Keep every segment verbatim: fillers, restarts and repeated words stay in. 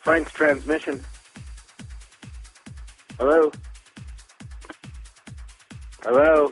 Frank's transmission. Hello? Hello?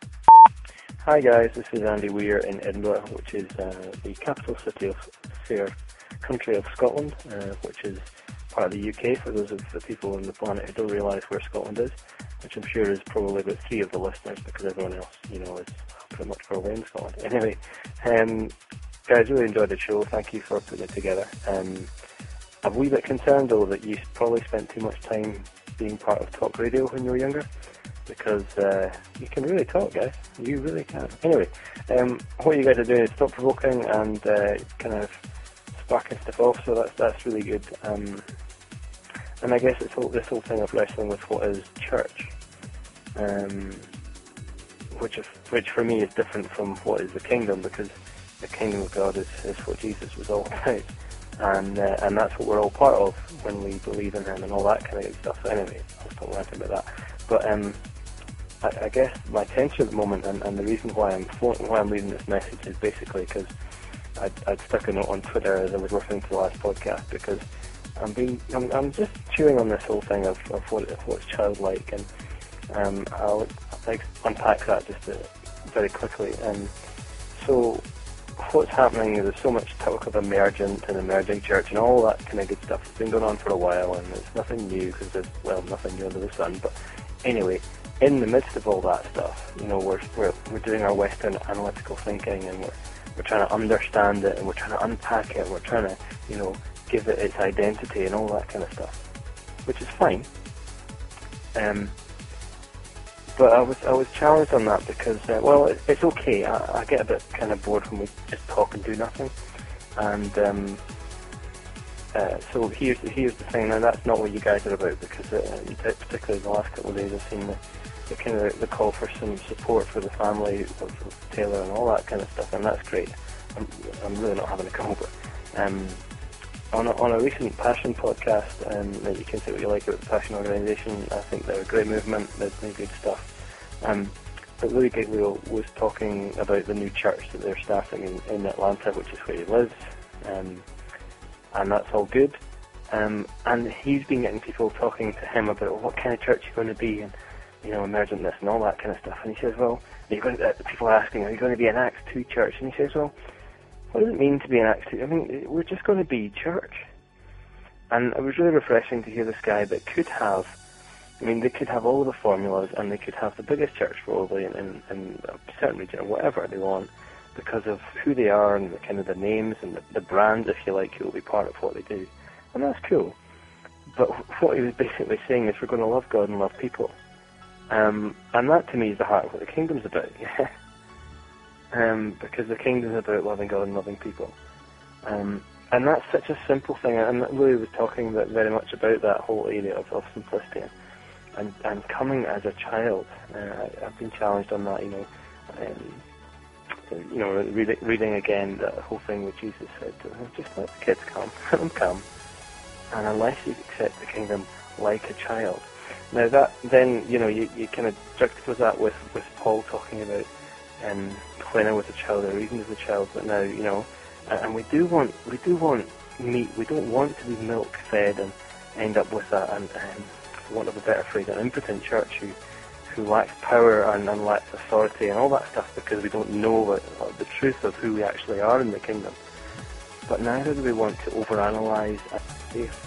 Hi guys, this is Andy Weir in Edinburgh, which is uh, the capital city of fair country of Scotland, uh, which is part of the U K for those of the people on the planet who don't realise where Scotland is, which I'm sure is probably about three of the listeners because everyone else, you know, is pretty much probably in Scotland. Anyway, um, guys, really enjoyed the show. Thank you for putting it together. Um, I'm a wee bit concerned though that you probably spent too much time being part of talk radio when you were younger, because uh, you can really talk, guys. You really can. Anyway, um, what you guys are doing is thought provoking and uh, kind of sparking stuff off, so that's that's really good. Um, and I guess it's all, this whole thing of wrestling with what is church, um, which is, which for me is different from what is the kingdom, because the kingdom of God is, is what Jesus was all about, and uh, and that's what we're all part of when we believe in Him and all that kind of good stuff. So anyway, I'll stop ranting about that. But um, I, I guess my tension at the moment, and, and the reason why I'm why I'm reading this message is basically because I'd, I'd stuck a note on Twitter as I was listening to the last podcast, because I'm being I'm, I'm just chewing on this whole thing of, of what of what's childlike, and um, I'll like, unpack that just uh, very quickly. And so what's happening is there's so much talk of emergent and emerging church and all that kind of good stuff. It's been going on for a while, and it's nothing new because there's, well, nothing new under the sun. But anyway, in the midst of all that stuff, you know, we're we're we're doing our Western analytical thinking, and we're we're trying to understand it, and we're trying to unpack it, and we're trying to, you know, give it its identity and all that kind of stuff, which is fine. Um, but I was I was challenged on that because, uh, well, it, it's okay. I, I get a bit kind of bored when we just talk and do nothing, and um, uh, so here's here's the thing. Now that's not what you guys are about, because uh, particularly in the last couple of days I've seen the, the kind of the call for some support for the family of, of Taylor and all that kind of stuff, and that's great. I'm, I'm really not having a go, but um, on a, on a recent Passion podcast, um, that you can say what you like about the Passion organisation. I think they're a great movement. They're doing good stuff. Um, but Louis Giglio was talking about the new church that they're starting in, in Atlanta, which is where he lives, um, and that's all good. Um, and he's been getting people talking to him about, well, what kind of church you're going to be, and, you know, emergentness and all that kind of stuff. And he says, well, are you going to, uh, people are asking, are you going to be an Acts two church? And he says, well, what does it mean to be an Acts two? I mean, we're just going to be church. And it was really refreshing to hear this guy that could have, I mean, they could have all of the formulas, and they could have the biggest church probably in, in, in a certain region or whatever they want, because of who they are and the kind of the names and the, the brand, if you like, who will be part of what they do. And that's cool. But what he was basically saying is we're going to love God and love people. Um, and that to me is the heart of what the kingdom's about. Yeah. Um, because the kingdom's about loving God and loving people. Um, and that's such a simple thing, and Louis was talking about, very much about that whole area of, of simplicity and, and coming as a child. Uh, I've been challenged on that, you know, um, you know, reading, reading again that whole thing where Jesus said, just let the kids come, let them come, and unless you accept the kingdom like a child. Now that, then, you know, you, you kind of juxtapose that with, with Paul talking about um, when I was a child, or even as a child, but now, you know, and we do want, we do want meat. We don't want to be milk fed and end up with a, an, um, for want of a better phrase, an impotent church who, who lacks power and, and lacks authority and all that stuff, because we don't know what, what the truth of who we actually are in the kingdom. But neither do we want to overanalyze a faith.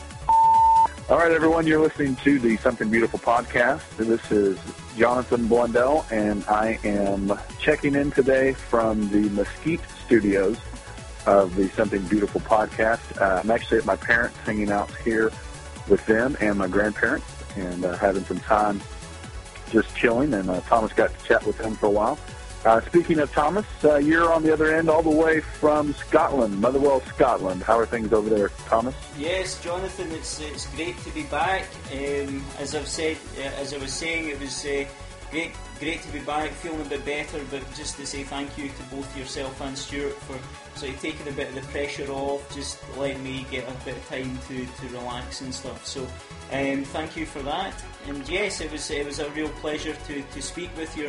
All right, everyone, you're listening to the Something Beautiful podcast. This is Jonathan Blundell, and I am checking in today from the Mesquite studios of the Something Beautiful podcast. Uh, I'm actually at my parents, hanging out here with them and my grandparents, and uh, having some time just chilling, and uh, Thomas got to chat with them for a while. Uh, speaking of Thomas, uh, you're on the other end all the way from Scotland, Motherwell, Scotland. How are things over there, Thomas? Yes, Jonathan, it's it's great to be back. Um, as I've said, uh, as I was saying, it was uh, great great to be back, feeling a bit better, but just to say thank you to both yourself and Stuart for sort of taking a bit of the pressure off, just letting me get a bit of time to, to relax and stuff. So um, thank you for that. And yes, it was it was a real pleasure to, to speak with your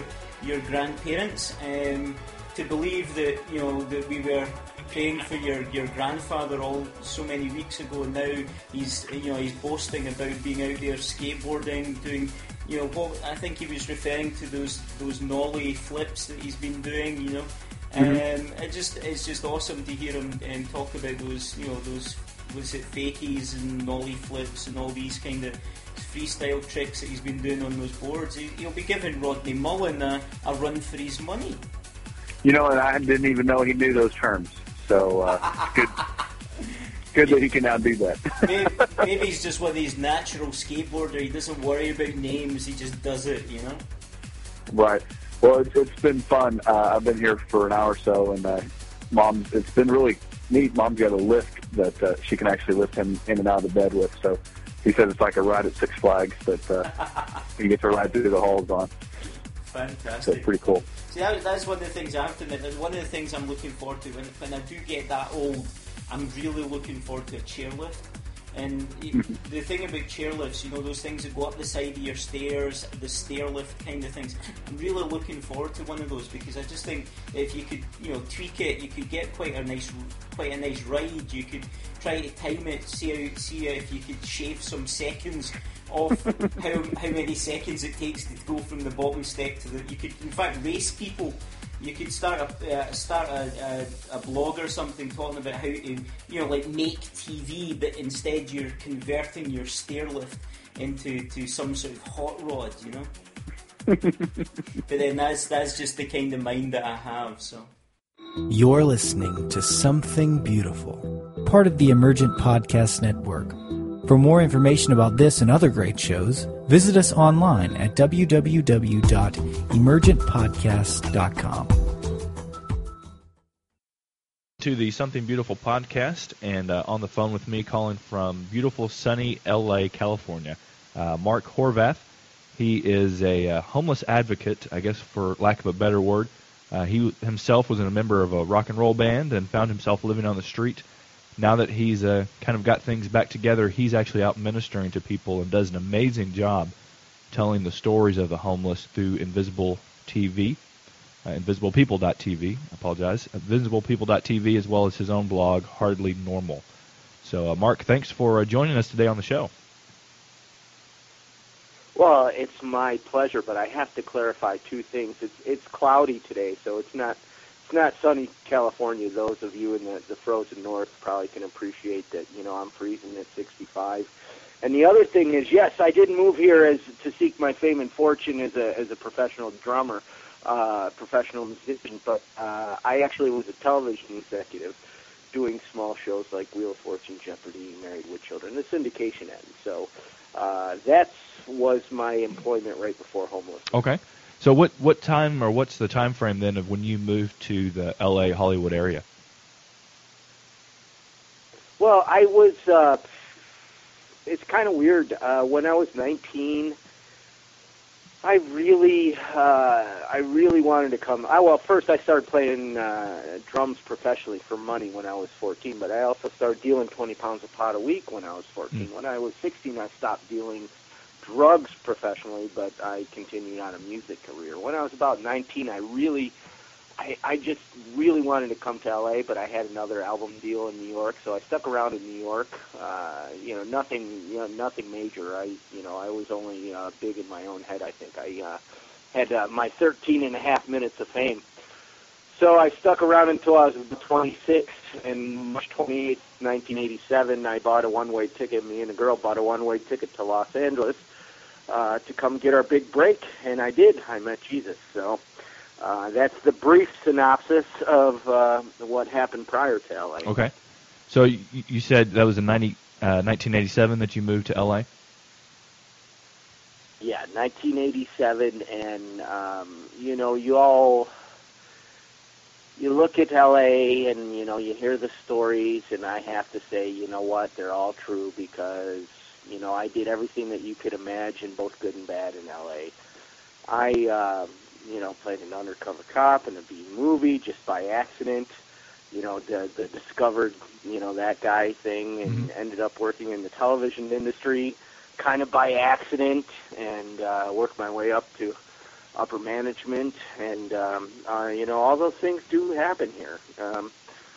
your grandparents. Um, to believe that you know that we were praying for your, your grandfather all so many weeks ago, and now he's you know he's boasting about being out there skateboarding, doing you know what I think he was referring to those those nollie flips that he's been doing. You know, mm-hmm. um, it just it's just awesome to hear him um, talk about those you know those was it fakies and nollie flips and all these kind of freestyle tricks that he's been doing on those boards. He, he'll be giving Rodney Mullen a, a run for his money. You know, and I didn't even know he knew those terms. So uh, good, good that he can now do that. maybe, maybe he's just one of these natural skateboarder. He doesn't worry about names. He just does it, you know. Right. Well, it's, it's been fun. Uh, I've been here for an hour or so, and uh, Mom, it's been really neat. Mom's got a lift that uh, she can actually lift him in and out of the bed with. So he said it's like a ride at Six Flags that uh, you get to ride through the halls on. Fantastic. So it's pretty cool. See, that, that's one of the things I have to admit. One of the things I'm looking forward to when, when I do get that old, I'm really looking forward to a chairlift. And the thing about chairlifts, you know, those things that go up the side of your stairs, the stair lift kind of things, I'm really looking forward to one of those, because I just think if you could, you know, tweak it, you could get quite a nice, quite a nice ride. You could try to time it, see how, see if you could shave some seconds off how how many seconds it takes to go from the bottom step to the. You could, in fact, race people. You could start a uh, start a, a, a blog or something talking about how to, you know, like make T V, but instead you're converting your stair lift into to some sort of hot rod, you know. But then that's that's just the kind of mind that I have. So you're listening to Something Beautiful, part of the Emergent Podcast Network. For more information about this and other great shows, visit us online at w w w dot emergent podcast dot com. To the Something Beautiful podcast, and uh, on the phone with me, calling from beautiful, sunny L A, California, uh, Mark Horvath. He is a uh, homeless advocate, I guess, for lack of a better word. Uh, he himself was a member of a rock and roll band and found himself living on the street. Now that he's uh, kind of got things back together, he's actually out ministering to people and does an amazing job telling the stories of the homeless through Invisible T V, uh, invisible people dot t v, I apologize, invisible people dot t v, as well as his own blog, Hardly Normal. So, uh, Mark, thanks for uh, joining us today on the show. Well, it's my pleasure, but I have to clarify two things. It's it's cloudy today, so it's not it's not sunny California. Those of you in the, the frozen north probably can appreciate that. You know, I'm freezing at sixty-five. And the other thing is, yes, I didn't move here as to seek my fame and fortune as a as a professional drummer, uh, professional musician, but uh, I actually was a television executive doing small shows like Wheel of Fortune, Jeopardy, Married with Children, the syndication end. So uh, that was my employment right before homelessness. Okay. So what, what time or what's the time frame then of when you moved to the L A Hollywood area? Well, I was, uh, it's kind of weird. Uh, when I was nineteen, I really, uh, I really wanted to come. I, well, first I started playing uh, drums professionally for money when I was fourteen, but I also started dealing twenty pounds of pot a week when I was fourteen. Mm. When I was sixteen, I stopped dealing drugs professionally, but I continued on a music career. When I was about nineteen, I really, I, I just really wanted to come to L A, but I had another album deal in New York, so I stuck around in New York. Uh, you know, nothing, you know, nothing major. I, you know, I was only uh, big in my own head. I think I uh, had uh, my thirteen and a half minutes of fame. So I stuck around until I was twenty-six, and March twenty-eighth, nineteen eighty-seven, I bought a one-way ticket. Me and a girl bought a one-way ticket to Los Angeles uh, to come get our big break, and I did. I met Jesus. So uh, that's the brief synopsis of uh, what happened prior to L A. Okay. So you, you said that was in ninety, uh, nineteen eighty-seven that you moved to L A? Yeah, nineteen eighty-seven, and, um, you know, you all... You look at L A and, you know, you hear the stories, and I have to say, you know what, they're all true because, you know, I did everything that you could imagine, both good and bad, in L A. I, uh, you know, played an undercover cop in a B movie just by accident, you know, the, the discovered, you know, that guy thing, and mm-hmm. ended up working in the television industry kind of by accident, and uh, worked my way up to upper management, and um, uh, you know, all those things do happen here. Um,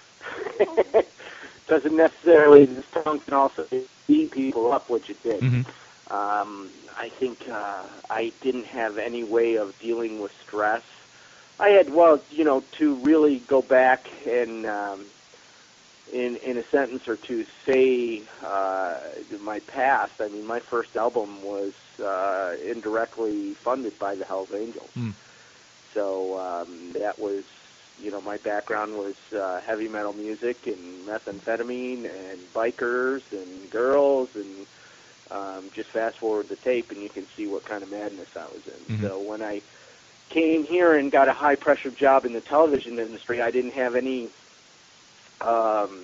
doesn't necessarily, this tongue can also beat people up, which it did. Mm-hmm. Um, I think uh, I didn't have any way of dealing with stress. I had, well, you know, to really go back and, um, in in a sentence or two, say uh, my past. I mean, my first album was uh, indirectly funded by the Hells Angels. Mm. So um, that was, you know, my background was uh, heavy metal music and methamphetamine and bikers and girls, and um, just fast forward the tape and you can see what kind of madness I was in. Mm-hmm. So when I came here and got a high-pressure job in the television industry, I didn't have any um,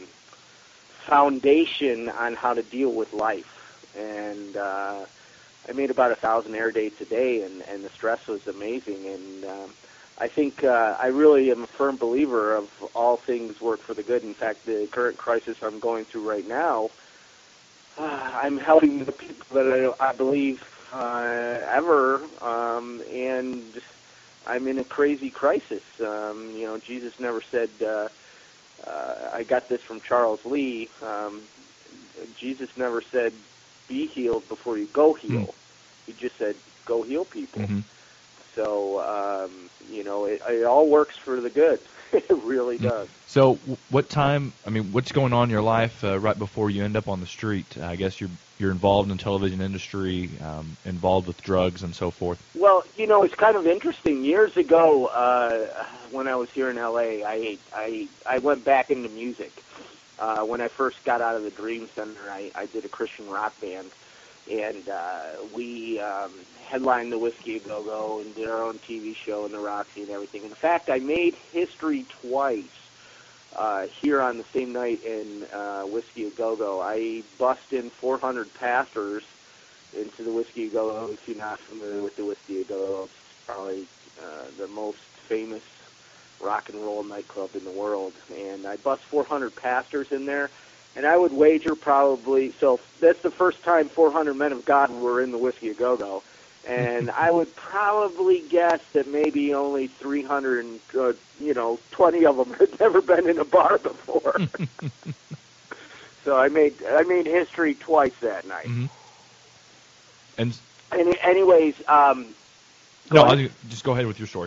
foundation on how to deal with life. And uh, I made about a thousand air dates a day, and, and the stress was amazing. And um, I think uh, I really am a firm believer of all things work for the good. In fact, the current crisis I'm going through right now, uh, I'm helping the people that I, I believe uh, ever, um, and I'm in a crazy crisis. Um, you know, Jesus never said, uh, uh, I got this from Charles Lee, um, Jesus never said, be healed before you go heal. Mm. He just said, go heal people. Mm-hmm. So, um, you know, it, it all works for the good. It really does. So what time, I mean, what's going on in your life uh, right before you end up on the street? Uh, I guess you're you're involved in the television industry, um, involved with drugs and so forth. Well, you know, it's kind of interesting. Years ago, uh, when I was here in L A, I I, I went back into music. Uh, when I first got out of the Dream Center, I, I did a Christian rock band, and uh, we um, headlined the Whiskey A Go Go and did our own T V show in the Roxy and everything. In fact, I made history twice uh, here on the same night in uh, Whiskey A Go Go. I bussed in four hundred pastors into the Whiskey A Go Go. If you're not familiar with the Whiskey A Go Go, it's probably uh, the most famous rock and roll nightclub in the world. And I bussed four hundred pastors in there. And I would wager probably, so that's the first time four hundred men of God were in the Whiskey A Go Go. And I would probably guess that maybe only three hundred, uh, you know, twenty of them had never been in a bar before. So I made I made history twice that night. Mm-hmm. And Any, anyways, um, no, I'll just go ahead with your story.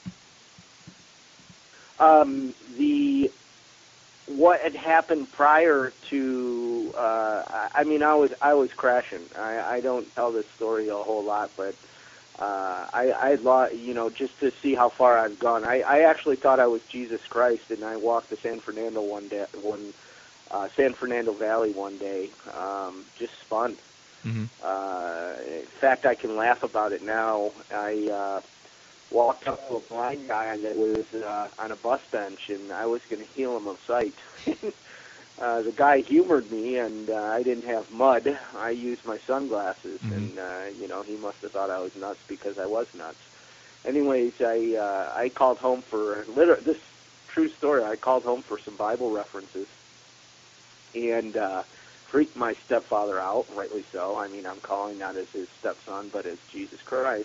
Um, the what had happened prior to, uh, I mean, I was I was crashing. I, I don't tell this story a whole lot, but uh, I, I lo- you know, just to see how far I've gone. I, I actually thought I was Jesus Christ, and I walked to San Fernando one day, one uh, San Fernando Valley one day, um, just spun. Mm-hmm. Uh, in fact, I can laugh about it now. I uh, walked up to a blind guy that was uh, on a bus bench, and I was going to heal him of sight. uh, the guy humored me, and uh, I didn't have mud. I used my sunglasses, Mm-hmm. and uh, you know, he must have thought I was nuts because I was nuts. Anyways, I uh, I called home for literally this true story. I called home for some Bible references, and uh, freaked my stepfather out, rightly so. I mean, I'm calling not as his stepson, but as Jesus Christ.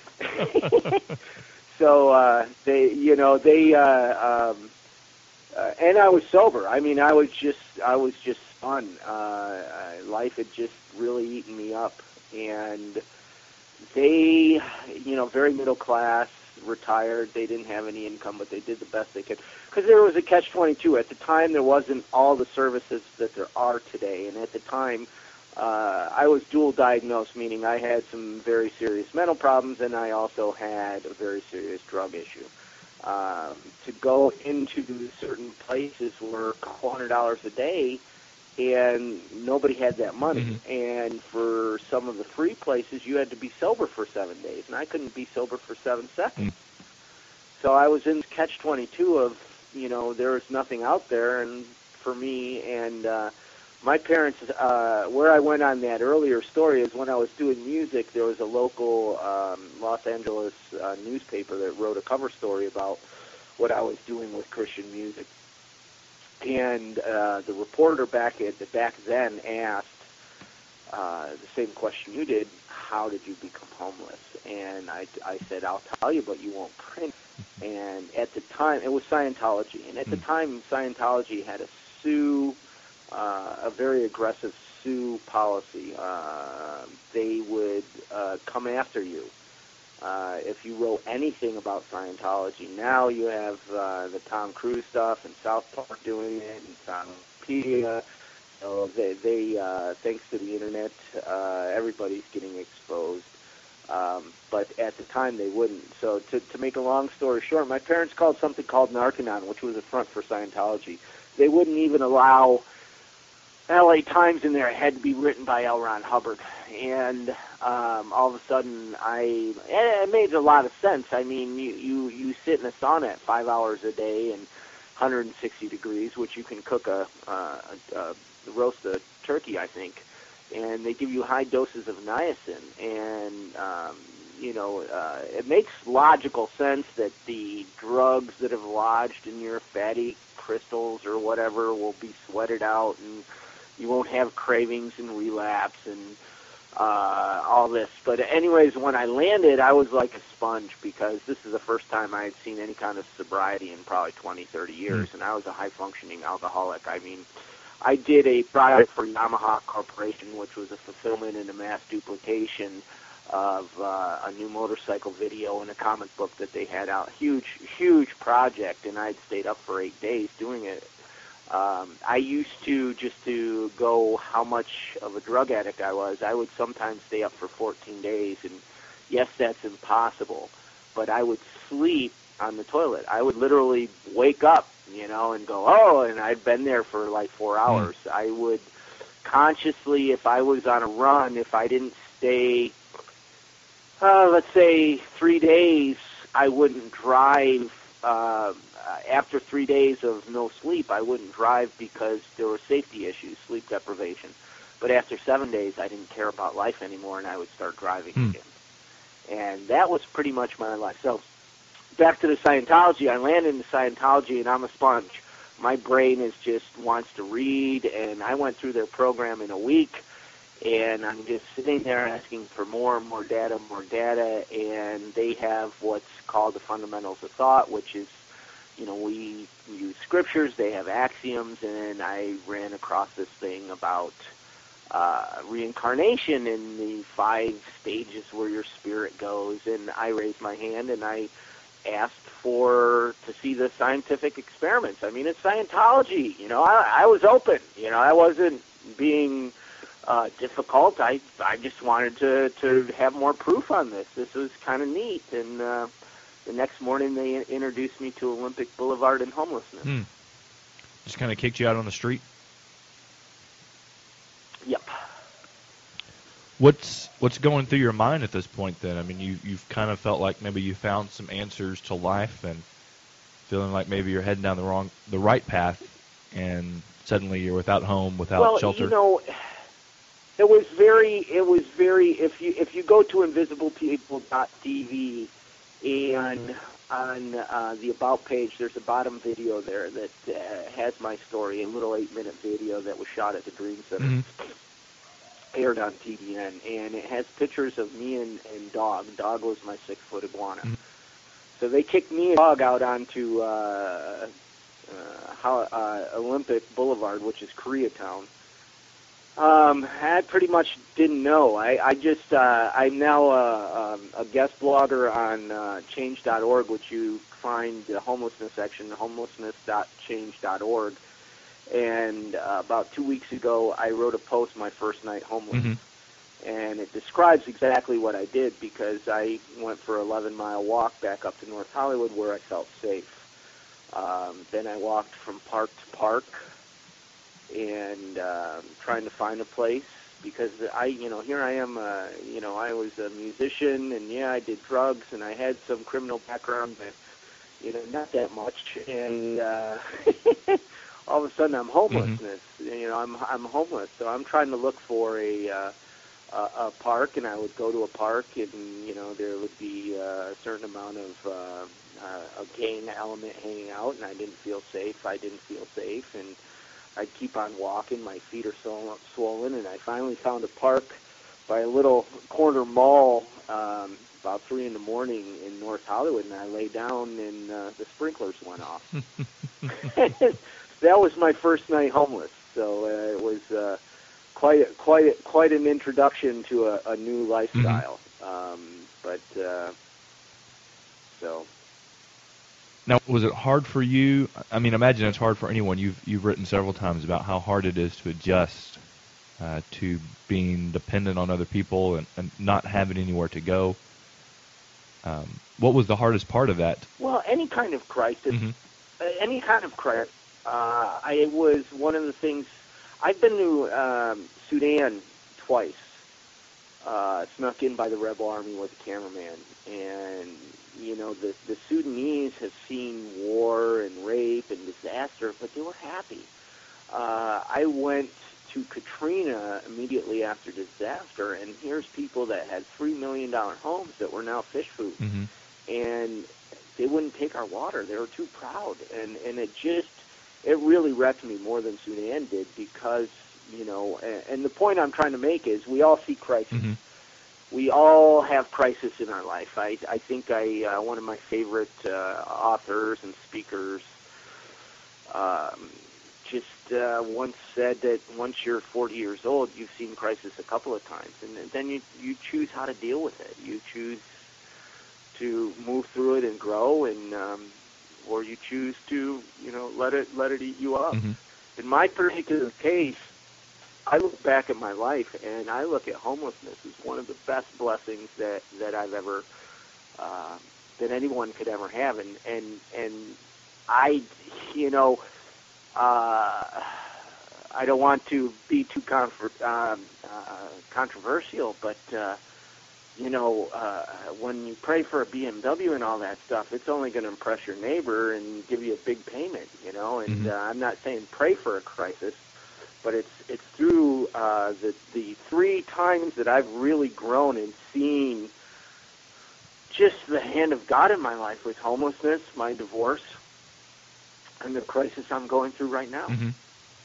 So uh, they, you know, they, uh, um, uh, and I was sober. I mean, I was just, I was just spun. Uh, life had just really eaten me up, and they, you know, very middle class, retired. They didn't have any income, but they did the best they could. Because there was a catch twenty-two. At the time, there wasn't all the services that there are today, and at the time, Uh, I was dual diagnosed, meaning I had some very serious mental problems, and I also had a very serious drug issue. Um, to go into certain places were a couple hundred dollars a day, and nobody had that money. Mm-hmm. And for some of the free places, you had to be sober for seven days, and I couldn't be sober for seven seconds. Mm-hmm. So I was in catch twenty-two of, you know, there was nothing out there and for me, and uh, my parents, uh, where I went on that earlier story is when I was doing music, there was a local um, Los Angeles uh, newspaper that wrote a cover story about what I was doing with Christian music. And uh, the reporter back at the, back then asked uh, the same question you did: how did you become homeless? And I, I said, I'll tell you, but you won't print. And at the time, it was Scientology. And at the time, Scientology had a sue, uh, a very aggressive sue policy. Uh, they would uh, come after you uh, if you wrote anything about Scientology. Now you have uh, the Tom Cruise stuff and South Park doing it and Wikipedia. So they, they uh, thanks to the internet, uh, everybody's getting exposed. Um, but at the time, they wouldn't. So to, to make a long story short, my parents called something called Narcanon, which was a front for Scientology. They wouldn't even allow L A Times in there. It had to be written by L. Ron Hubbard. And um, all of a sudden, I and it made a lot of sense. I mean, you, you, you sit in a sauna at five hours a day and one hundred sixty degrees, which you can cook a, uh, a, a roast a turkey, I think. And they give you high doses of niacin. And, um, you know, uh, it makes logical sense that the drugs that have lodged in your fatty crystals or whatever will be sweated out, and you won't have cravings and relapse and uh, all this. But anyways, when I landed, I was like a sponge, because this is the first time I had seen any kind of sobriety in probably twenty, thirty years, mm. and I was a high-functioning alcoholic. I mean, I did a project for Yamaha Corporation, which was a fulfillment and a mass duplication of uh, a new motorcycle video and a comic book that they had out. Huge, huge project, and I'd stayed up for eight days doing it. Um, I used to, just to go how much of a drug addict I was, I would sometimes stay up for fourteen days, and yes, that's impossible, but I would sleep on the toilet. I would literally wake up, you know, and go, oh, and I'd been there for like four hours. Mm. I would consciously, if I was on a run, if I didn't stay, uh, let's say three days, I wouldn't drive. Uh, after three days of no sleep, I wouldn't drive because there were safety issues, sleep deprivation. But after seven days, I didn't care about life anymore, and I would start driving mm. again. And that was pretty much my life. So back to the Scientology, I landed in Scientology, and I'm a sponge. My brain is just wants to read, and I went through their program in a week, and I'm just sitting there asking for more and more data, more data, and they have what's called the fundamentals of thought, which is, you know, we use scriptures, they have axioms, and I ran across this thing about uh, reincarnation in the five stages where your spirit goes, and I raised my hand, and I asked for to see the scientific experiments. I mean, it's Scientology, you know, I, I was open, you know, I wasn't being uh, difficult. I I just wanted to, to have more proof on this. This was kind of neat, and uh, the next morning they introduced me to Olympic Boulevard and homelessness. Hmm. Just kind of kicked you out on the street? Yep. What's what's going through your mind at this point then? I mean, you, you've kind of felt like maybe you found some answers to life and feeling like maybe you're heading down the wrong, the right path, and suddenly you're without home, without well, shelter. You know, it was very, it was very, if you, if you go to invisible people dot t v and on uh, the About page, there's a bottom video there that uh, has my story, a little eight-minute video that was shot at the Dream Center. Mm-hmm. Aired on T V N, and it has pictures of me and, and Dog. Dog was my six-foot iguana. Mm-hmm. So they kicked me and Dog out onto uh, uh, how, uh, Olympic Boulevard, which is Koreatown. Um, I pretty much didn't know. I, I just, uh, I'm now a, um, a guest blogger on uh, change dot org, which you find the homelessness section, homelessness dot change dot org. And uh, about two weeks ago, I wrote a post, My First Night Homeless, mm-hmm. and it describes exactly what I did, because I went for an eleven-mile walk back up to North Hollywood where I felt safe. Um, then I walked from park to park and uh, trying to find a place, because I, you know, here I am, uh, you know, I was a musician, and yeah, I did drugs, and I had some criminal background, but, you know, not that much, and uh, all of a sudden I'm homelessness. Mm-hmm. You know, I'm I'm homeless, so I'm trying to look for a uh, a, a park, and I would go to a park, and you know, there would be uh, a certain amount of uh, uh, a gang element hanging out, and I didn't feel safe. I didn't feel safe, and I'd keep on walking. My feet are so swollen, and I finally found a park by a little corner mall um, about three in the morning in North Hollywood, and I lay down, and uh, the sprinklers went off. That was my first night homeless. So uh, it was uh, quite a, quite a, quite an introduction to a, a new lifestyle. Mm-hmm. Um, but uh, so. Now, was it hard for you? I mean, imagine it's hard for anyone. You've you've written several times about how hard it is to adjust uh, to being dependent on other people and, and not having anywhere to go. Um, what was the hardest part of that? Well, any kind of crisis, mm-hmm. uh, any kind of crisis. Uh, I was one of the things. I've been to um, Sudan twice. Uh, snuck in by the rebel army with a cameraman, and you know the the Sudanese have seen war and rape and disaster, but they were happy. Uh, I went to Katrina immediately after disaster, and here's people that had three million dollar homes that were now fish food, mm-hmm. and they wouldn't take our water. They were too proud, and and it just it really wrecked me more than Sudan did, because you know, and, and the point I'm trying to make is we all see crisis. Mm-hmm. We all have crisis in our life. I, I think I uh, one of my favorite uh, authors and speakers um, just uh, once said that once you're forty years old, you've seen crisis a couple of times, and then you you choose how to deal with it. You choose to move through it and grow, and um, or you choose to you know let it let it eat you up. Mm-hmm. In my particular case, I look back at my life, and I look at homelessness as one of the best blessings that, that I've ever, uh, that anyone could ever have. And, and, and I, you know, uh, I don't want to be too confer- um, uh, controversial, but, uh, you know, uh, when you pray for a B M W and all that stuff, it's only going to impress your neighbor and give you a big payment, you know, and mm-hmm. uh, I'm not saying pray for a crisis, but it's it's through uh, the the three times that I've really grown and seen just the hand of God in my life with homelessness, my divorce, and the crisis I'm going through right now. Mm-hmm.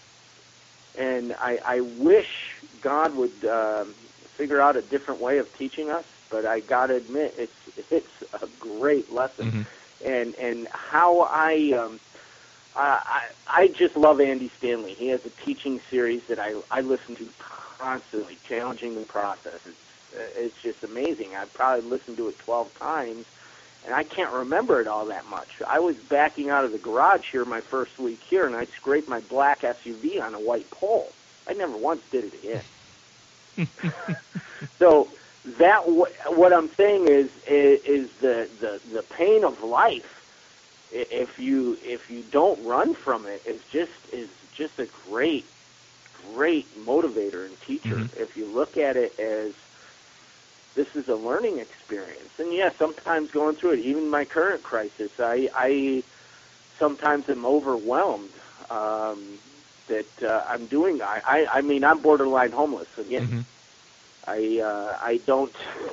And I, I wish God would uh, figure out a different way of teaching us, but I got to admit it's it's a great lesson. Mm-hmm. And and how I. Um, Uh, I, I just love Andy Stanley. He has a teaching series that I, I listen to constantly, challenging the process. It's, it's just amazing. I've probably listened to it twelve times, and I can't remember it all that much. I was backing out of the garage here my first week here, and I scraped my black S U V on a white pole. I never once did it again. So that what I'm saying is is, is the, the, the pain of life. If you if you don't run from it, it's just is just a great great motivator and teacher. Mm-hmm. If you look at it as this is a learning experience, and yeah, sometimes going through it, even my current crisis, I I sometimes am overwhelmed um, that uh, I'm doing. I, I I mean I'm borderline homeless again. Mm-hmm. I uh, I don't.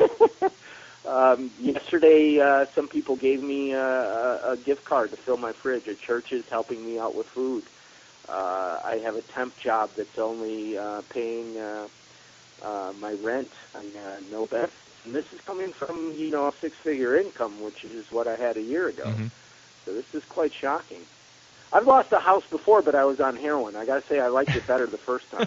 Um, yesterday, uh, some people gave me a, a, a gift card to fill my fridge. A church is helping me out with food. Uh, I have a temp job that's only uh, paying uh, uh, my rent and uh, no benefits. And this is coming from, you know, a six-figure income, which is what I had a year ago. Mm-hmm. So this is quite shocking. I've lost a house before, but I was on heroin. I got to say, I liked it better the first time.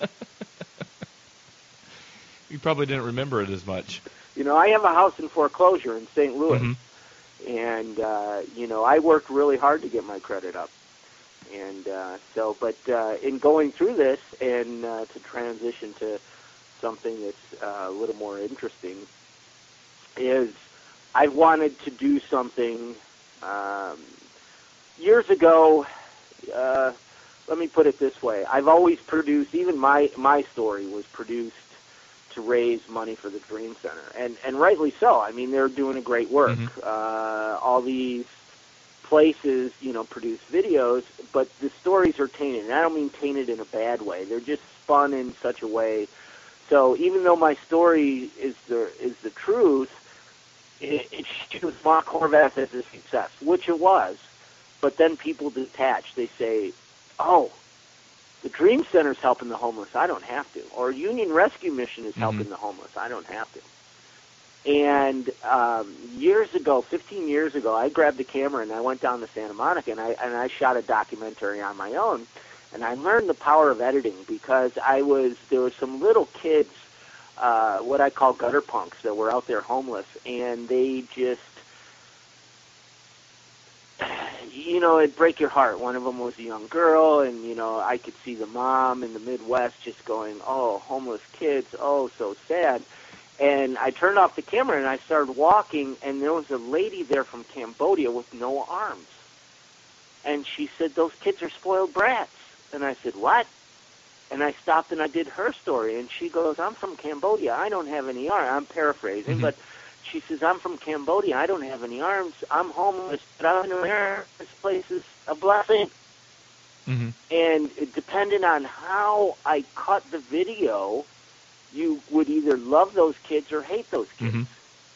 You probably didn't remember it as much. You know, I have a house in foreclosure in Saint Louis, mm-hmm. and, uh, you know, I worked really hard to get my credit up. And uh, so, but uh, in going through this and uh, to transition to something that's uh, a little more interesting is I wanted to do something um, years ago. Uh, let me put it this way. I've always produced, even my, my story was produced to raise money for the Dream Center, and and rightly so. I mean, they're doing a great work. Mm-hmm. Uh, all these places, you know, produce videos, but the stories are tainted. And I don't mean tainted in a bad way. They're just spun in such a way. So even though my story is the is the truth, it, it shows Mark Horvath as a success, which it was. But then people detach. They say, "Oh, the Dream Center's helping the homeless. I don't have to. Or Union Rescue Mission is Mm-hmm. helping the homeless. I don't have to. And um, years ago, fifteen years ago, I grabbed a camera and I went down to Santa Monica and I and I shot a documentary on my own. And I learned the power of editing because I was there were some little kids, uh, what I call gutter punks, that were out there homeless, and they just, you know, it'd break your heart. One of them was a young girl, and you know, I could see the mom in the Midwest just going, "Oh, homeless kids, oh, so sad." And I turned off the camera and I started walking, and there was a lady there from Cambodia with no arms. And she said, "Those kids are spoiled brats." And I said, "What?" And I stopped and I did her story. And she goes, "I'm from Cambodia. I don't have any arms." I'm paraphrasing, Mm-hmm. but she says, "I'm from Cambodia. I don't have any arms. I'm homeless, but I'm in America. This place is a blessing." Mm-hmm. And it depended on how I cut the video, you would either love those kids or hate those kids. Mm-hmm.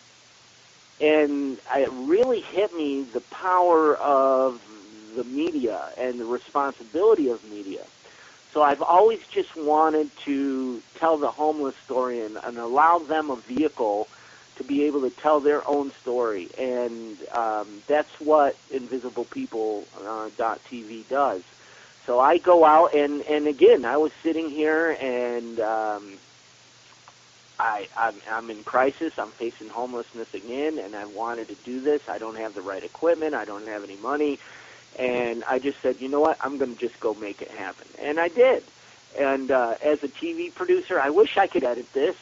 And it really hit me the power of the media and the responsibility of media. So I've always just wanted to tell the homeless story and, and allow them a vehicle to be able to tell their own story. And um, that's what Invisible People uh, .tv does. So I go out, and, and again, I was sitting here, and um, I, I'm, I'm in crisis. I'm facing homelessness again, and I wanted to do this. I don't have the right equipment. I don't have any money. And I just said, you know what, I'm going to just go make it happen. And I did. And uh, as a T V producer, I wish I could edit this.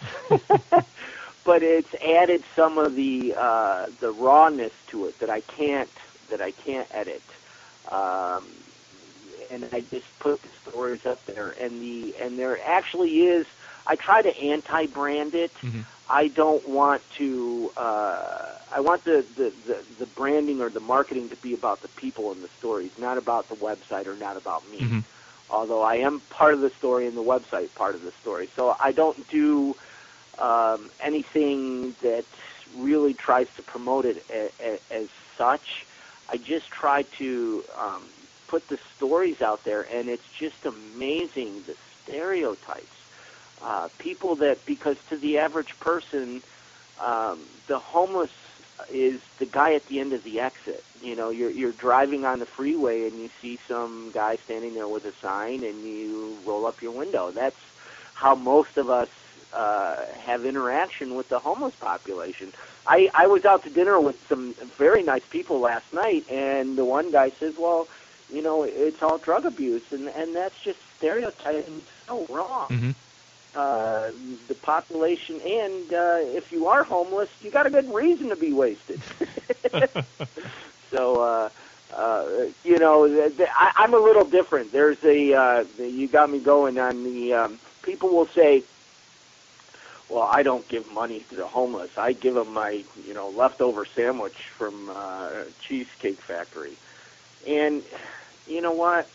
But it's added some of the uh, the rawness to it that I can't that I can't edit. Um, and I just put the stories up there, and the and there actually is. I try to anti-brand it. Mm-hmm. I don't want to. Uh, I want the, the, the, the branding or the marketing to be about the people and the stories, not about the website or not about me. Mm-hmm. Although I am part of the story and the website part of the story, so I don't do um, anything that really tries to promote it a, a, as such. I just try to um, put the stories out there, and it's just amazing, the stereotypes. Uh, people that, because to the average person, um, the homeless is the guy at the end of the exit. You know, you're you're driving on the freeway and you see some guy standing there with a sign, and you roll up your window. That's how most of us uh, have interaction with the homeless population. I, I was out to dinner with some very nice people last night, and the one guy says, "Well, you know, it's all drug abuse," and and that's just stereotyping so wrong. Mm-hmm. Uh, the population, and uh, if you are homeless, you got a good reason to be wasted. So, uh, uh, you know, the, the, I, I'm a little different. There's a, uh, the, you got me going on the, um, people will say, well, I don't give money to the homeless. I give them my, you know, leftover sandwich from uh, Cheesecake Factory. And you know what?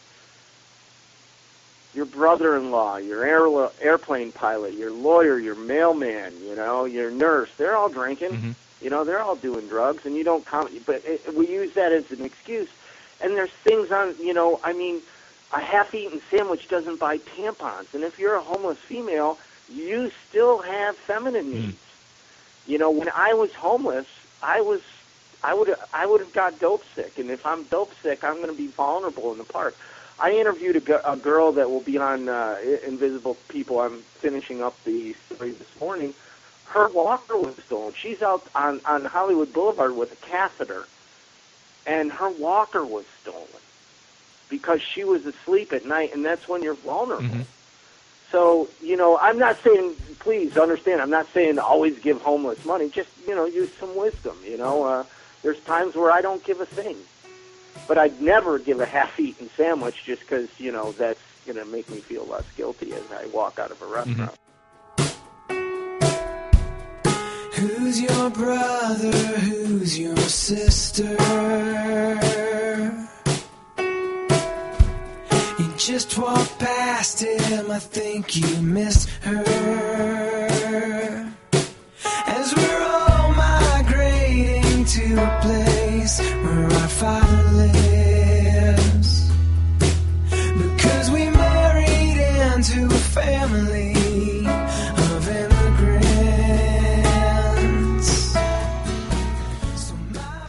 Your brother-in-law, your air, airplane pilot, your lawyer, your mailman, you know, your nurse, they're all drinking. Mm-hmm. You know, they're all doing drugs, and you don't comment. But it, we use that as an excuse. And there's things on, you know, I mean, a half-eaten sandwich doesn't buy tampons. And if you're a homeless female, you still have feminine needs. Mm. You know, when I was homeless, I was, I would, I would have got dope sick. And if I'm dope sick, I'm going to be vulnerable in the park. I interviewed a, g- a girl that will be on uh, Invisible People. I'm finishing up the story this morning. Her walker was stolen. She's out on, on Hollywood Boulevard with a catheter, and her walker was stolen because she was asleep at night, and that's when you're vulnerable. Mm-hmm. So, you know, I'm not saying, please understand, I'm not saying always give homeless money. Just, you know, use some wisdom, you know. Uh, there's times where I don't give a thing. But I'd never give a half-eaten sandwich just because, you know, that's going to make me feel less guilty as I walk out of a restaurant. Mm-hmm. Who's your brother? Who's your sister? You just walked past him, I think you miss her. As we're all migrating to a place where our Father lives, because we marry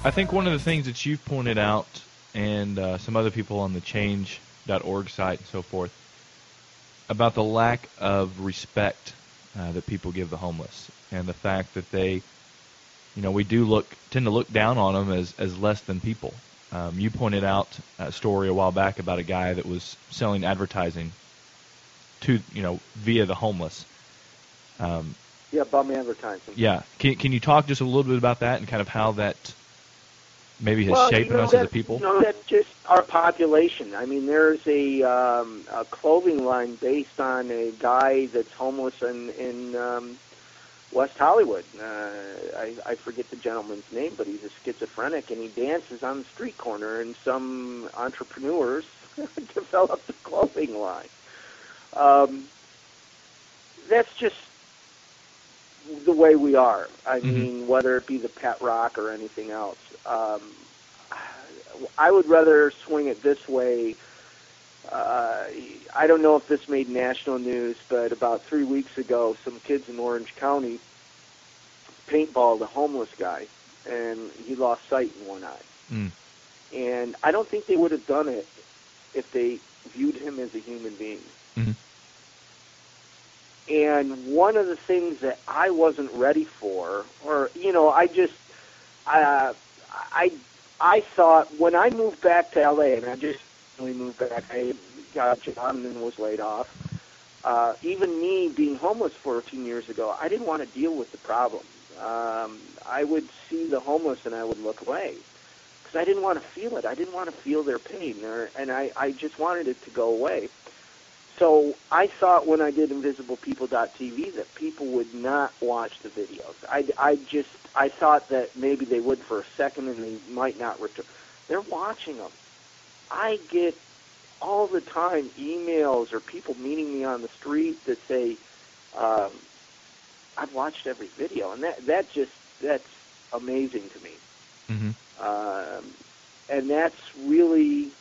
I think one of the things that you've pointed out, and uh, some other people on the change dot org site and so forth, about the lack of respect uh, that people give the homeless, and the fact that they, you know, we do look tend to look down on them as, as less than people. Um, you pointed out a story a while back about a guy that was selling advertising to, you know, via the homeless. Um, yeah, bum advertising. Yeah. Can, can you talk just a little bit about that and kind of how that maybe has well, shaped you know, us that, as a people? You know, that's just our population. I mean, there's a, um, a clothing line based on a guy that's homeless in, in um, West Hollywood. Uh, I, I forget the gentleman's name, but he's a schizophrenic, and he dances on the street corner, and some entrepreneurs developed a clothing line. Um, that's just the way we are. I Mm-hmm. mean, whether it be the pet rock or anything else. Um, I would rather swing it this way. Uh, I don't know if this made national news, but about three weeks ago, some kids in Orange County paintballed a homeless guy, and he lost sight in one eye. Mm. And I don't think they would have done it if they viewed him as a human being. Mm-hmm. And one of the things that I wasn't ready for, or, you know, I just, uh, I, I thought when I moved back to L A, and I just really moved back, I got a job and then was laid off. Uh, even me being homeless fourteen years ago, I didn't want to deal with the problem. Um, I would see the homeless and I would look away because I didn't want to feel it. I didn't want to feel their pain, or, and I, I just wanted it to go away. So I thought when I did invisible people dot t v that people would not watch the videos. I, I just, I thought that maybe they would for a second and they might not return. They're watching them. I get all the time emails or people meeting me on the street that say, um, I've watched every video. And that, that just, that's amazing to me. Mm-hmm. Um, and that's really,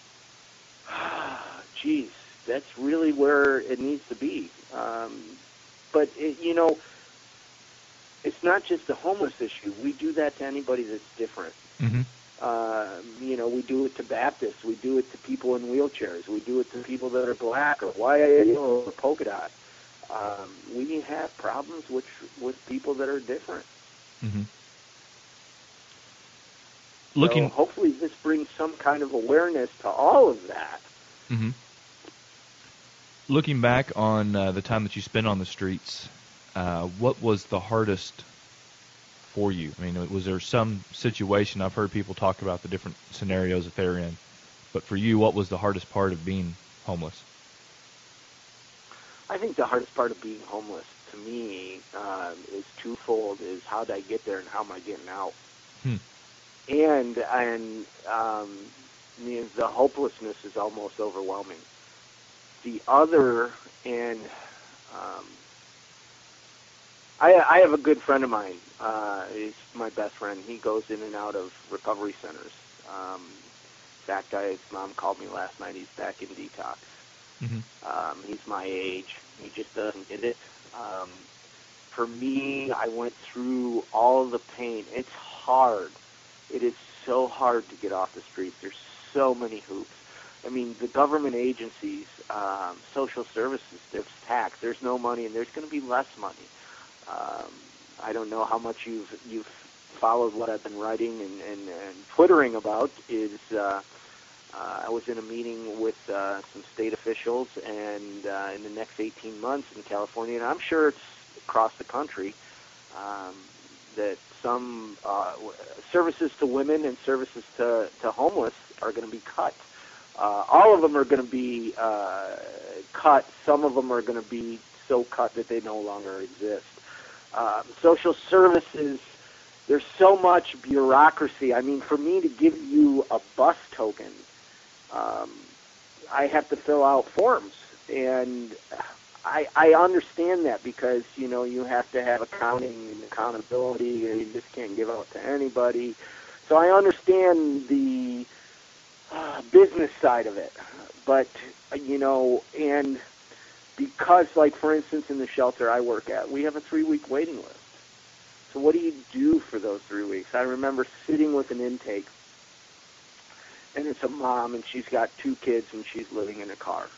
geez, that's really where it needs to be. Um, but, it, you know, it's not just the homeless issue. We do that to anybody that's different. Mm-hmm. Uh, you know, we do it to Baptists. We do it to people in wheelchairs. We do it to people that are black or white or polka dot. Um, we have problems with, with people that are different. Mm-hmm. Looking, so hopefully this brings some kind of awareness to all of that. Mm-hmm. Looking back on uh, the time that you spent on the streets, uh, what was the hardest for you? I mean, was there some situation? I've heard people talk about the different scenarios that they're in, but for you, what was the hardest part of being homeless? I think the hardest part of being homeless to me um, is twofold: is how did I get there and how am I getting out? Hmm. And and um, you know, the hopelessness is almost overwhelming. The other, and um, I, I have a good friend of mine. Uh, he's my best friend. He goes in and out of recovery centers. Um, that guy, his mom called me last night. He's back in detox. Mm-hmm. Um, he's my age. He just doesn't get it. Um, for me, I went through all of the pain. It's hard. It is so hard to get off the streets. There's so many hoops. I mean, the government agencies, um, social services, there's tax. There's no money, and there's going to be less money. Um, I don't know how much you've you've followed what I've been writing and, and, and twittering about. Is uh, uh, I was in a meeting with uh, some state officials, and uh, in the next eighteen months in California, and I'm sure it's across the country, um, that some uh, services to women and services to, to homeless are going to be cut. Uh, all of them are going to be uh, cut. Some of them are going to be so cut that they no longer exist. Uh, social services, there's so much bureaucracy. I mean, for me to give you a bus token, um, I have to fill out forms. And I, I understand that because, you know, you have to have accounting and accountability, and you just can't give out to anybody. So I understand the uh, business side of it. But, you know, and because, like, for instance, in the shelter I work at, we have a three-week waiting list. So what do you do for those three weeks? I remember sitting with an intake, and it's a mom, and she's got two kids, and she's living in a car.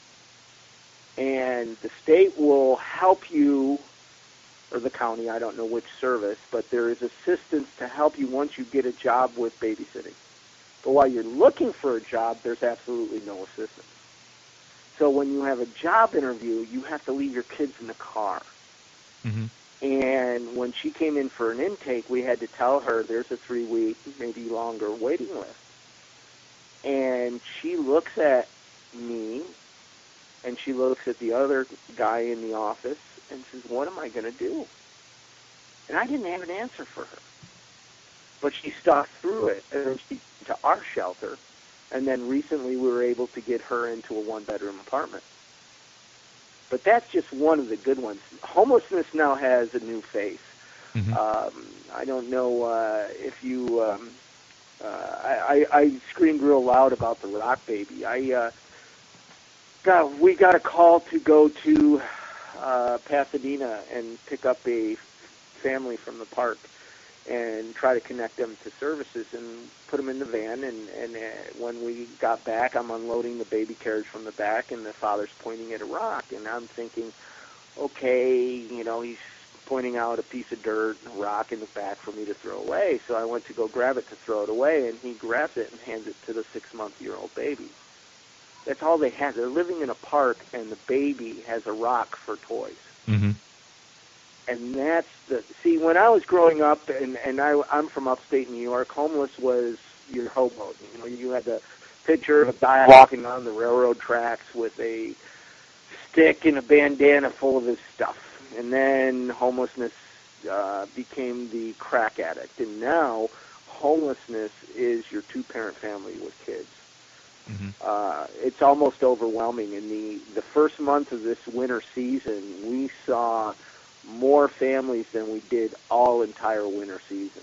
And the state will help you, or the county, I don't know which service, but there is assistance to help you once you get a job with babysitting. But while you're looking for a job, there's absolutely no assistance. So when you have a job interview, you have to leave your kids in the car. Mm-hmm. And when she came in for an intake, we had to tell her there's a three-week, maybe longer waiting list. And she looks at me, and she looks at the other guy in the office, and says, what am I going to do? And I didn't have an answer for her. But she stuck through it, and then she came to our shelter, and then recently we were able to get her into a one-bedroom apartment. But that's just one of the good ones. Homelessness now has a new face. Mm-hmm. Um, I don't know uh, if you... Um, uh, I, I, I screamed real loud about the rock baby. I uh, got, we got a call to go to uh, Pasadena and pick up a family from the park and try to connect them to services and put them in the van. And, and uh, when we got back, I'm unloading the baby carriage from the back, and the father's pointing at a rock. And I'm thinking, okay, you know, he's pointing out a piece of dirt and a rock in the back for me to throw away. So I went to go grab it to throw it away, and he grabs it and hands it to the six-month-year-old baby. That's all they have. They're living in a park, and the baby has a rock for toys. Mm-hmm. And that's the, see, when I was growing up, and, and I, I'm from upstate New York, homeless was your hobo. You know, you had the picture of a guy walking on the railroad tracks with a stick and a bandana full of his stuff. And then homelessness uh, became the crack addict. And now homelessness is your two-parent family with kids. Mm-hmm. Uh, it's almost overwhelming. In the, the first month of this winter season, we saw more families than we did all entire winter season.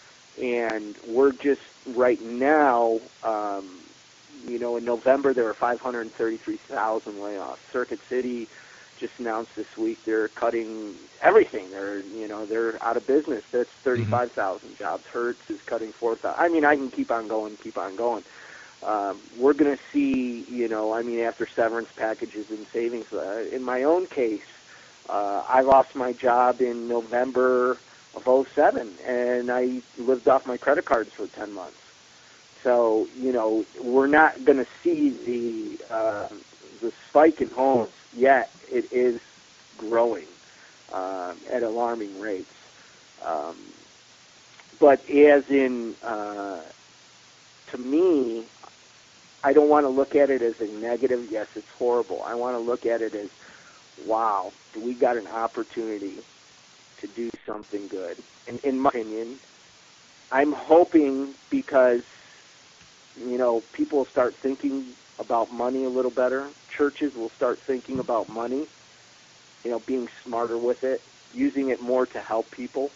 And we're just, right now, um, you know, in November there were five hundred thirty-three thousand layoffs. Circuit City just announced this week they're cutting everything. They're, you know, they're out of business. That's thirty-five thousand mm-hmm. jobs. Hertz is cutting four thousand. I mean, I can keep on going, keep on going. Um, we're going to see, you know, I mean, after severance packages and savings. Uh, in my own case, uh, I lost my job in November of oh seven, and I lived off my credit cards for ten months. So, you know, we're not going to see the uh, the spike in homes yet. It is growing uh, at alarming rates. Um, but as in, uh, to me, I don't want to look at it as a negative. Yes, it's horrible. I want to look at it as, wow, we got an opportunity to do something good. And in my opinion, I'm hoping because, you know, people will start thinking about money a little better. Churches will start thinking about money, you know, being smarter with it, using it more to help people.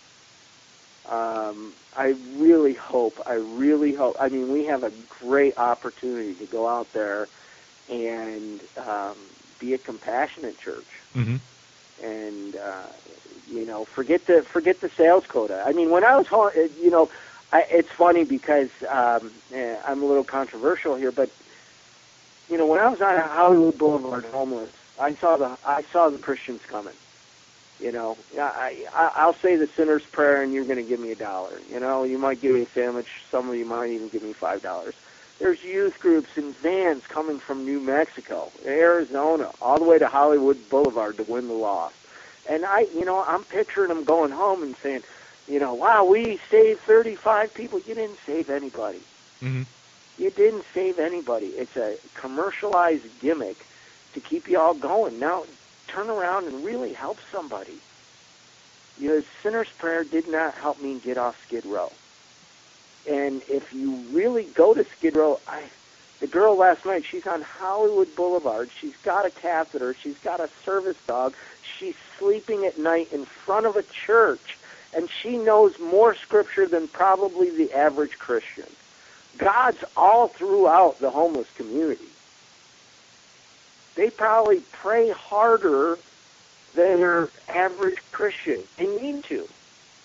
Um, I really hope, I really hope, I mean, we have a great opportunity to go out there and um, be a compassionate church. Mm-hmm. And, uh, you know, forget the forget the sales quota. I mean, when I was home, you know, I, it's funny because um, eh, I'm a little controversial here, but, you know, when I was on Hollywood Boulevard homeless, I saw the I saw the Christians coming. You know, I, I, I'll say the sinner's prayer, and you're going to give me a dollar. You know, you might give me a sandwich. Some of you might even give me five dollars. There's youth groups and vans coming from New Mexico, Arizona, all the way to Hollywood Boulevard to win the lost. And I, you know, I'm picturing them going home and saying, you know, wow, we saved thirty-five people. You didn't save anybody. Mm-hmm. You didn't save anybody. It's a commercialized gimmick to keep you all going. Now, turn around and really help somebody. You know, sinner's prayer did not help me get off Skid Row. And if you really go to Skid Row, I, the girl last night, she's on Hollywood Boulevard. She's got a catheter. She's got a service dog. She's sleeping at night in front of a church. And she knows more scripture than probably the average Christian. God's all throughout the homeless community. They probably pray harder than your average Christian. They need to.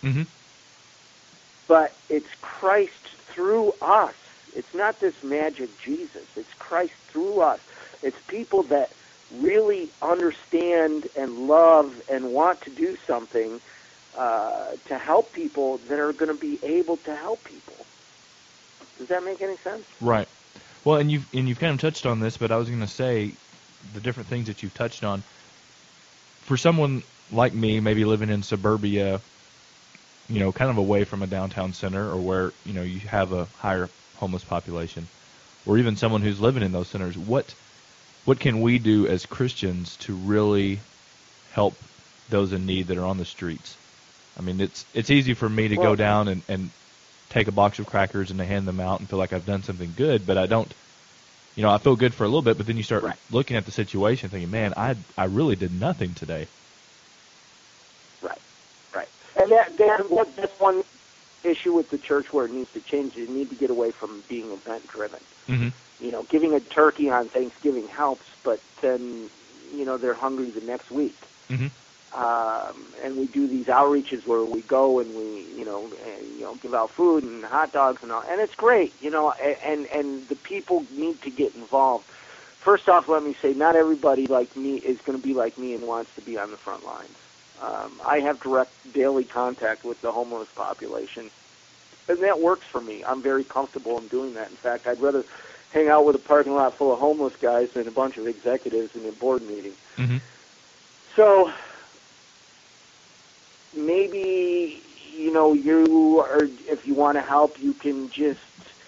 Mm-hmm. But it's Christ through us. It's not this magic Jesus. It's Christ through us. It's people that really understand and love and want to do something uh, to help people that are going to be able to help people. Does that make any sense? Right. Well, and you've and you've kind of touched on this, but I was going to say the different things that you've touched on. For someone like me, maybe living in suburbia, you know, kind of away from a downtown center, or where, you know, you have a higher homeless population, or even someone who's living in those centers, what what can we do as Christians to really help those in need that are on the streets? I mean, it's it's easy for me to well, go down and, and take a box of crackers and to hand them out and feel like I've done something good, but I don't, you know, I feel good for a little bit, but then you start right. looking at the situation thinking, man, I I really did nothing today. Right, right. And that, that what, that's one issue with the church where it needs to change. You need to get away from being event-driven. Mm-hmm. You know, giving a turkey on Thanksgiving helps, but then, you know, they're hungry the next week. Mm-hmm. Um, and we do these outreaches where we go and we, you know, and, you know, give out food and hot dogs and all, and it's great, you know, and and the people need to get involved. First off, let me say, not everybody like me is going to be like me and wants to be on the front lines. Um, I have direct daily contact with the homeless population, and that works for me. I'm very comfortable in doing that. In fact, I'd rather hang out with a parking lot full of homeless guys than a bunch of executives in a board meeting. Mm-hmm. So maybe, you know, you are, if you want to help, you can just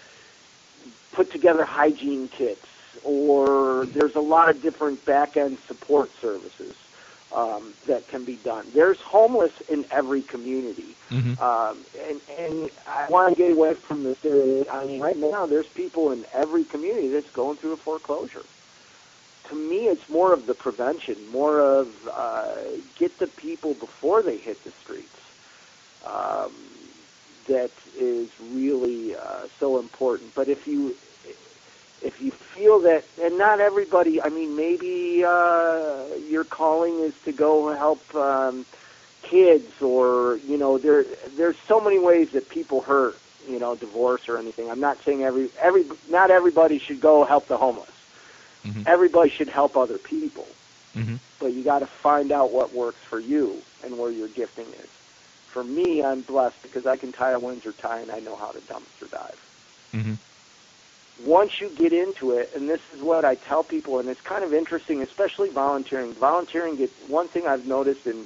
put together hygiene kits, or there's a lot of different back-end support services um, that can be done. There's homeless in every community. Mm-hmm. Um, and, and I want to get away from this. I mean, right now, there's people in every community that's going through a foreclosure. To me, it's more of the prevention, more of uh, get the people before they hit the streets. Um, that is really uh, so important. But if you if you feel that, and not everybody, I mean, maybe uh, your calling is to go help um, kids, or, you know, there there's so many ways that people hurt, you know, divorce or anything. I'm not saying every every not everybody should go help the homeless. Mm-hmm. Everybody should help other people. Mm-hmm. But you got to find out what works for you and where your gifting is. For me, I'm blessed because I can tie a Windsor tie and I know how to dumpster dive. Mm-hmm. Once you get into it, and this is what I tell people, and it's kind of interesting, especially volunteering. Volunteering, gets, one thing I've noticed in,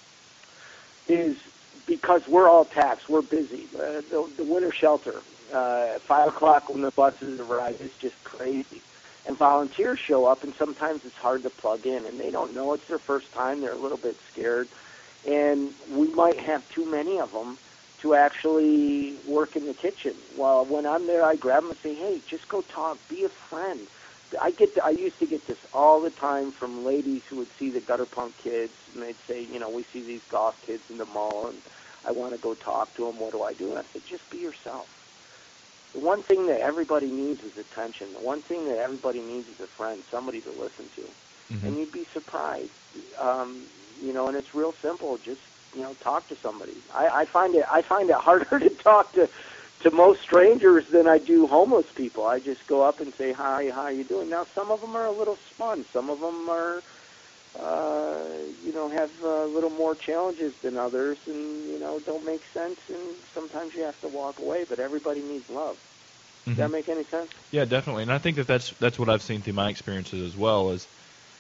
is because we're all taxed, we're busy. Uh, the, the winter shelter, uh, at five o'clock when the buses arrive, it's just crazy. And volunteers show up, and sometimes it's hard to plug in, and they don't know it's their first time. They're a little bit scared. And we might have too many of them to actually work in the kitchen. Well, when I'm there, I grab them and say, hey, just go talk, be a friend. I get to, I used to get this all the time from ladies who would see the gutter punk kids, and they'd say, you know, we see these goth kids in the mall, and I want to go talk to them. What do I do? And I said, just be yourself. The one thing that everybody needs is attention. The one thing that everybody needs is a friend, somebody to listen to. Mm-hmm. And you'd be surprised. Um, you know, and it's real simple. Just, you know, talk to somebody. I, I find it I find it harder to talk to, to most strangers than I do homeless people. I just go up and say, hi, how you doing? Now, some of them are a little spun. Some of them are, uh, you know, have a little more challenges than others, and, you know, don't make sense, and sometimes you have to walk away, but everybody needs love. Does mm-hmm. that make any sense? Yeah, definitely. And I think that that's, that's what I've seen through my experiences as well, is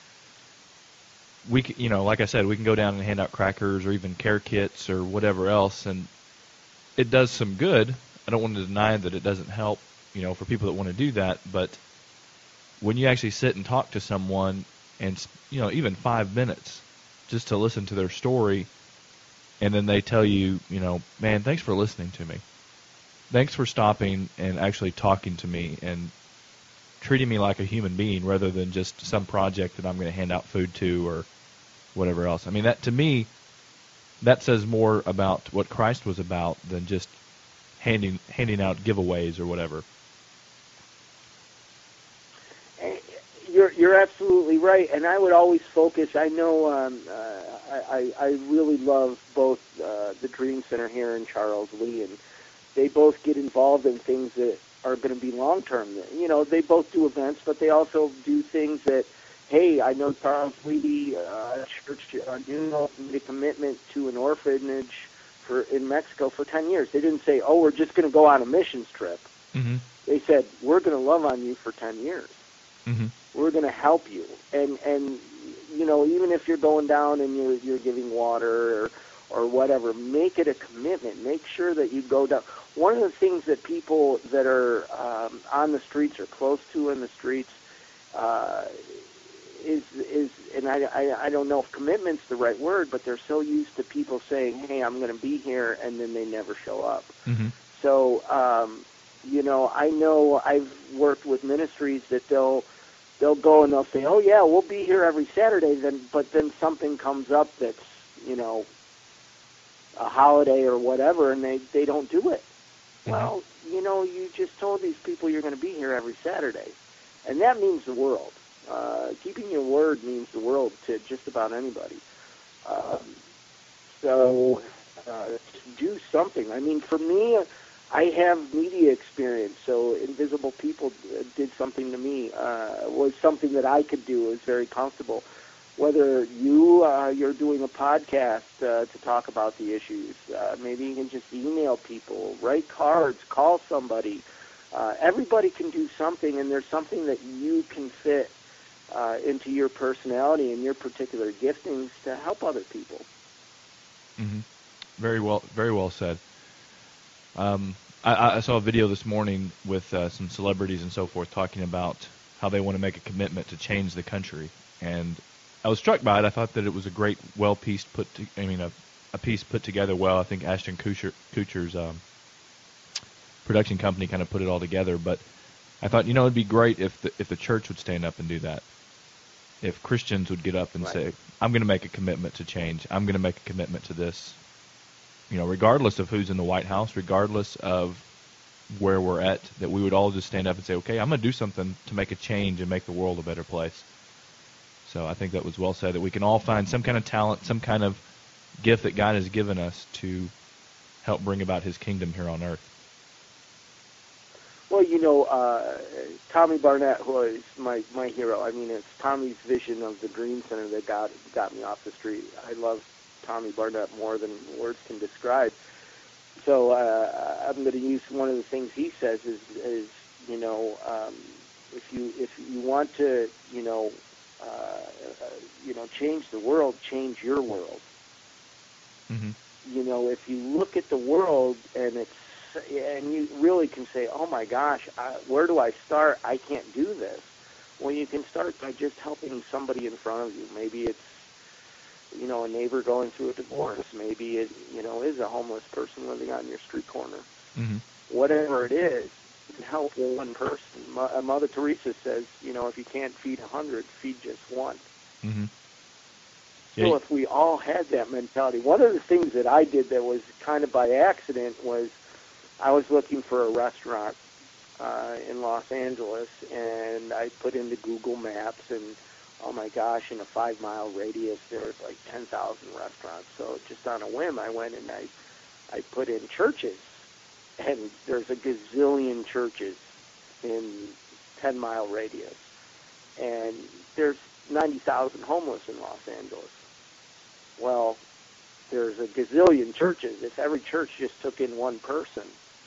we, you know, like I said, we can go down and hand out crackers or even care kits or whatever else, and it does some good. I don't want to deny that it doesn't help, you know, for people that want to do that, but when you actually sit and talk to someone and, you know, even five minutes just to listen to their story, and then they tell you, you know, man, thanks for listening to me. Thanks for stopping and actually talking to me and treating me like a human being rather than just some project that I'm going to hand out food to or whatever else. I mean, that to me, that says more about what Christ was about than just handing handing out giveaways or whatever. You're you're you're absolutely right, and I would always focus. I know um, uh, I, I really love both uh, the Dream Center here and Charles Lee, and they both get involved in things that are going to be long-term. You know, they both do events, but they also do things that, hey, I know Charles Lee uh, Church uh, Juneau made a commitment to an orphanage for in Mexico for ten years. They didn't say, oh, we're just going to go on a missions trip. Mm-hmm. They said, we're going to love on you for ten years. Mm-hmm. We're going to help you. And, and you know, even if you're going down and you're, you're giving water or, or whatever, make it a commitment. Make sure that you go down. One of the things that people that are um, on the streets or close to in the streets uh, is, is, and I, I, I don't know if commitment's the right word, but they're so used to people saying, hey, I'm going to be here, and then they never show up. Mm-hmm. So, um, you know, I know I've worked with ministries that they'll they'll go and they'll say, oh, yeah, we'll be here every Saturday, then, but then something comes up that's, you know, a holiday or whatever, and they, they don't do it. Mm-hmm. Well, you know, you just told these people you're going to be here every Saturday, and that means the world. Uh, keeping your word means the world to just about anybody. Um, so uh, do something. I mean, for me, I have media experience, so Invisible People did something to me. Uh, was something that I could do. It was very comfortable. Whether you, uh, you're doing a podcast uh, to talk about the issues, uh, maybe you can just email people, write cards, call somebody. Uh, everybody can do something, and there's something that you can fit uh, into your personality and your particular giftings to help other people. Mm-hmm. Very well, very well said. Um, I, I saw a video this morning with uh, some celebrities and so forth talking about how they want to make a commitment to change the country, and I was struck by it. I thought that it was a great, well-pieced put. To, I mean, a, a piece put together well. I think Ashton Kutcher, Kutcher's um, production company kind of put it all together. But I thought, you know, it'd be great if the if the church would stand up and do that. If Christians would get up and right. say, "I'm going to make a commitment to change. I'm going to make a commitment to this." You know, regardless of who's in the White House, regardless of where we're at, that we would all just stand up and say, "Okay, I'm going to do something to make a change and make the world a better place." So I think that was well said, that we can all find some kind of talent, some kind of gift that God has given us to help bring about His kingdom here on earth. Well, you know, uh, Tommy Barnett was my, my hero. I mean, it's Tommy's vision of the Dream Center that got got me off the street. I love Tommy Barnett more than words can describe. So uh, I'm going to use one of the things he says is, is you know, um, if you if you want to, you know, uh, uh, you know, change the world, change your world. Mm-hmm. You know, if you look at the world and it's and you really can say, oh my gosh, I, where do I start? I can't do this. Well, you can start by just helping somebody in front of you. Maybe it's, you know, a neighbor going through a divorce. Maybe it, you know, is a homeless person living on your street corner. Mm-hmm. Whatever it is, you can help one person. Mo- Mother Teresa says, you know, if you can't feed a hundred, feed just one. Mm-hmm. So yeah. if we all had that mentality, one of the things that I did that was kind of by accident was I was looking for a restaurant uh, in Los Angeles, and I put into Google Maps, and oh my gosh, in a five-mile radius, there was like ten thousand restaurants. So just on a whim, I went and I, I put in churches, and there's a gazillion churches in ten-mile radius. And there's ninety thousand homeless in Los Angeles. Well, there's a gazillion churches. If every church just took in one person,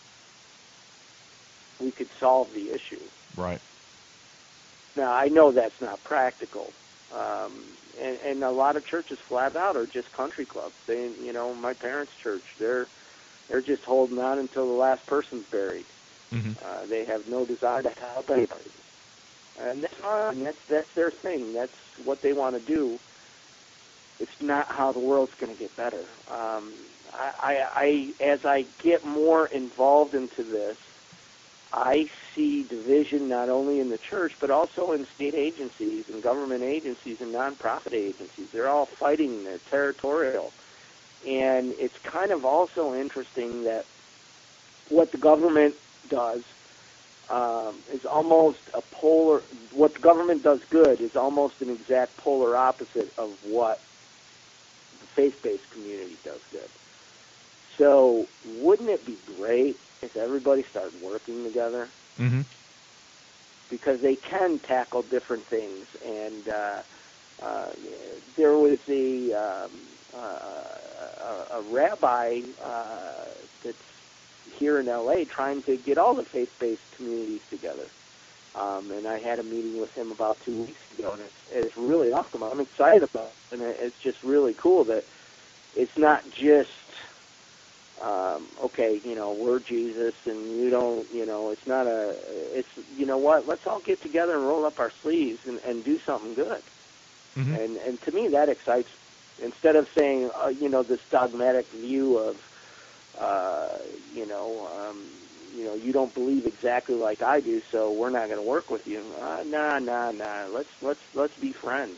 we could solve the issue. Right. Now, I know that's not practical, um, and, and a lot of churches flat out are just country clubs. They, you know, my parents' church, they're they're just holding on until the last person's buried. Mm-hmm. Uh, they have no desire to help anybody, and that's fine. That's that's their thing. That's what they want to do. It's not how the world's going to get better. Um, I, I, I, as I get more involved into this, I see division not only in the church, but also in state agencies and government agencies and nonprofit agencies. They're all fighting. They're territorial. And it's kind of also interesting that what the government does, um, is almost a polar. What the government does good is almost an exact polar opposite of what the faith-based community does good. So, wouldn't it be great if everybody started working together? Mm-hmm. Because they can tackle different things. And uh, uh, there was a um, uh, a, a rabbi uh, that's here in L A trying to get all the faith-based communities together. Um, and I had a meeting with him about two weeks ago, and it's, it's really awesome. I'm excited about it, and it's just really cool that it's not just, um, okay, you know, we're Jesus, and you don't, you know, it's not a, it's, you know what, let's all get together and roll up our sleeves and, and do something good. Mm-hmm. And, and to me, that excites, instead of saying, uh, you know, this dogmatic view of, uh, you know, um, you know, you don't believe exactly like I do, so we're not going to work with you. Uh, nah, nah, nah. Let's let's let's be friends.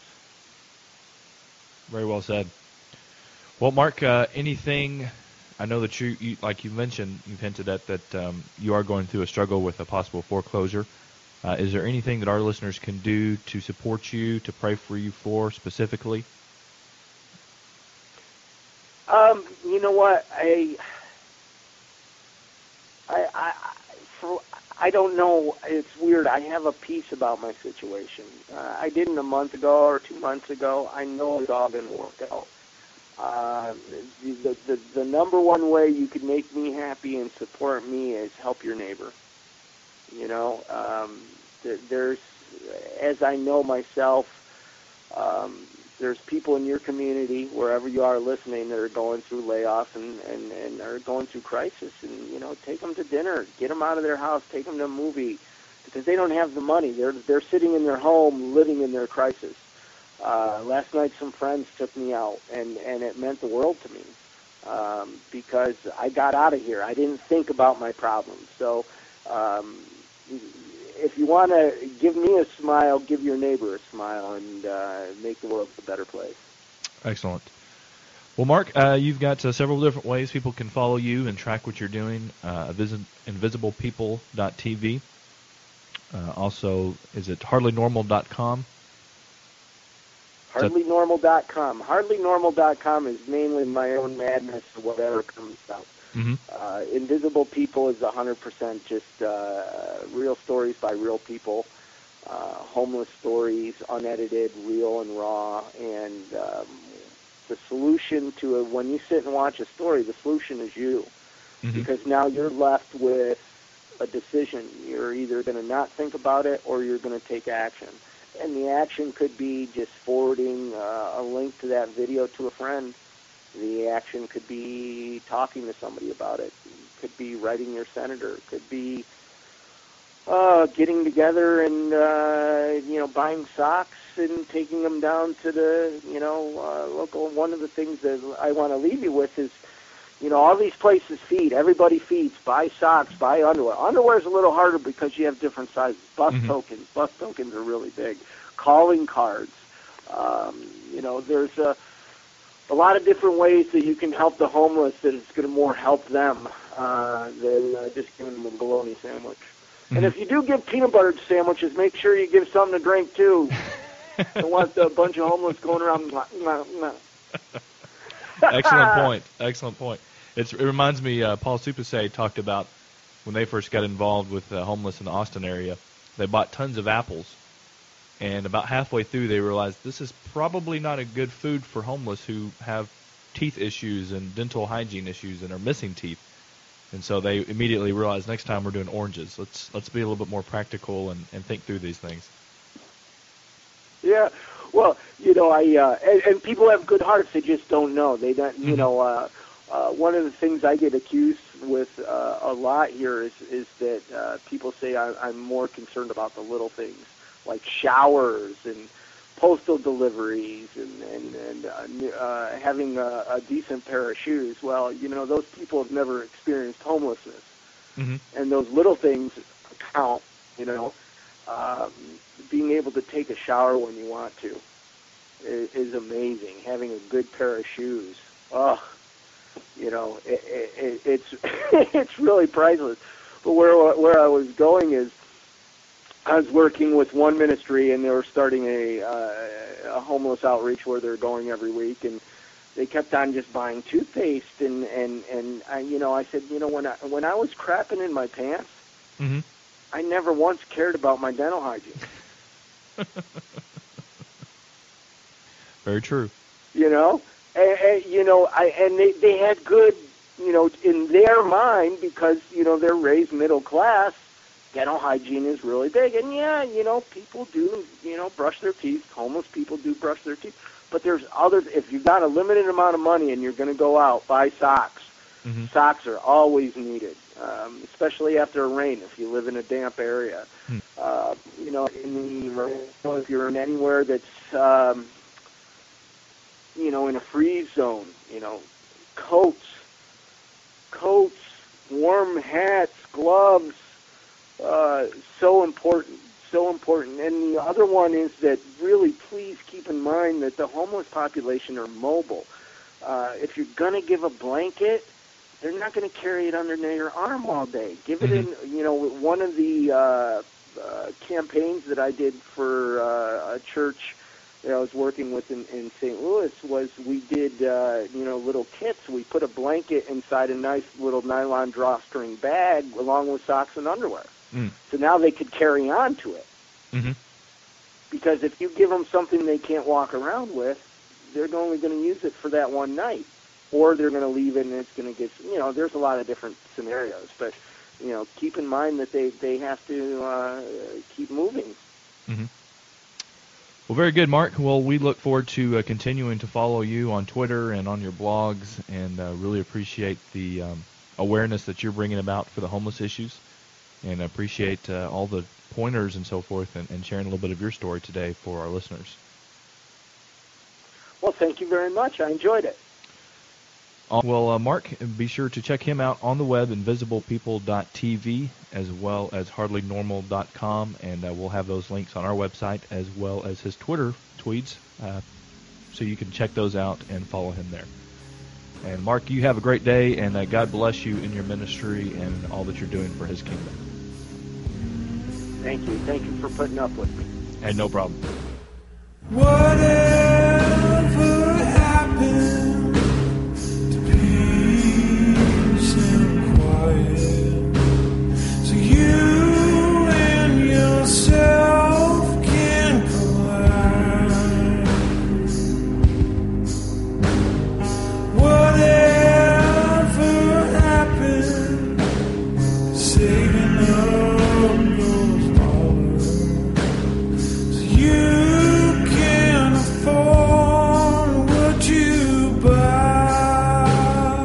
Very well said. Well, Mark, uh, anything? I know that you, you, like you mentioned, you've hinted at that um, you are going through a struggle with a possible foreclosure. Uh, is there anything that our listeners can do to support you, to pray for you for specifically? Um, you know what? I. I, I, for, I don't know. It's weird. I have a peace about my situation. Uh, I didn't a month ago or two months ago. I know it's all going to work out. Uh, the, the, the number one way you can make me happy and support me is help your neighbor. You know, um, there's, as I know myself, um, there's people in your community, wherever you are listening, that are going through layoffs and, and, and are going through crisis. And, you know, take them to dinner, get them out of their house, take them to a movie, because they don't have the money. They're, they're sitting in their home living in their crisis. Uh, last night some friends took me out, and, and it meant the world to me um, because I got out of here. I didn't think about my problems. So um, if you want to give me a smile, give your neighbor a smile, and uh, make the world a better place. Excellent. Well, Mark, uh, you've got uh, several different ways people can follow you and track what you're doing. Uh, visit invisible people dot t v. Uh, also, is it hardly normal dot com? hardly normal dot com. hardly normal dot com is mainly my own madness or whatever comes out. Mm-hmm. Uh, Invisible People is one hundred percent just uh, real stories by real people, uh, homeless stories, unedited, real and raw. And um, the solution to it, when you sit and watch a story, the solution is you. Mm-hmm. Because now you're left with a decision. You're either going to not think about it or you're going to take action. And the action could be just forwarding uh, a link to that video to a friend. The action could be talking to somebody about it. It could be writing your senator. It could be uh, getting together and, uh, you know, buying socks and taking them down to the, you know, uh, local. One of the things that I want to leave you with is, you know, all these places feed. Everybody feeds. Buy socks. Buy underwear. Underwear is a little harder because you have different sizes. Bus mm-hmm. tokens. Bus tokens are really big. Calling cards. Um, you know, there's a, a lot of different ways that you can help the homeless that it's going to more help them uh, than uh, just giving them a bologna sandwich. Mm-hmm. And if you do give peanut butter sandwiches, make sure you give something to drink, too. Don't want a bunch of homeless going around. Mwah, mwah, mwah. Excellent point. Excellent point. It's, it reminds me, uh, Paul Supasay talked about when they first got involved with uh, homeless in the Austin area, they bought tons of apples, and about halfway through they realized this is probably not a good food for homeless who have teeth issues and dental hygiene issues and are missing teeth. And so they immediately realized next time we're doing oranges, let's let's be a little bit more practical and, and think through these things. Yeah. Well, you know, I uh, and, and people have good hearts. They just don't know. They don't. You mm-hmm. know, uh, uh, one of the things I get accused with uh, a lot here is is that uh, people say I, I'm more concerned about the little things like showers and postal deliveries and and, and uh, uh, having a, a decent pair of shoes. Well, you know, those people have never experienced homelessness, mm-hmm. and those little things count. You know. Um, being able to take a shower when you want to is, is amazing. Having a good pair of shoes, oh, you know, it, it, it's it's really priceless. But where where I was going is, I was working with one ministry, and they were starting a, uh, a homeless outreach where they're going every week, and they kept on just buying toothpaste, and and and I, you know, I said, you know, when I when I was crapping in my pants, mm-hmm. I never once cared about my dental hygiene. Very true. You know, and, and, you know, I and they they had good, you know, in their mind, because you know they're raised middle class. Dental hygiene is really big, and yeah, you know, people do, you know, brush their teeth. Homeless people do brush their teeth, but there's others. If you've got a limited amount of money and you're going to go out, buy socks. Mm-hmm. Socks are always needed, um, especially after a rain. If you live in a damp area, mm. uh, you know, in the, you know, if you're in anywhere that's, um, you know, in a freeze zone, you know, coats, coats, warm hats, gloves. Uh, so important, so important. And the other one is that really please keep in mind that the homeless population are mobile. Uh, if you're going to give a blanket, they're not going to carry it under their arm all day. Give it mm-hmm. in, you know, one of the uh, uh, campaigns that I did for uh, a church that I was working with in, in Saint Louis was we did, uh, you know, little kits. We put a blanket inside a nice little nylon drawstring bag along with socks and underwear. Mm. So now they could carry on to it. Mm-hmm. Because if you give them something they can't walk around with, they're only going to use it for that one night. Or they're going to leave it and it's going to get, you know, there's a lot of different scenarios. But, you know, keep in mind that they, they have to uh, keep moving. Mm-hmm. Well, very good, Mark. Well, we look forward to uh, continuing to follow you on Twitter and on your blogs, and uh, really appreciate the um, awareness that you're bringing about for the homeless issues. And I appreciate uh, all the pointers and so forth, and, and sharing a little bit of your story today for our listeners. Well, thank you very much. I enjoyed it. Uh, well, uh, Mark, be sure to check him out on the web, invisible people dot t v, as well as hardly normal dot com, and uh, we'll have those links on our website, as well as his Twitter tweets, uh, so you can check those out and follow him there. And Mark, you have a great day, and uh, God bless you in your ministry and all that you're doing for his kingdom. Thank you. Thank you for putting up with me. And no problem. Whatever happened to peace and quiet, so you and yourself can collide. Whatever happened to saving up those dollars, so you can afford what you buy.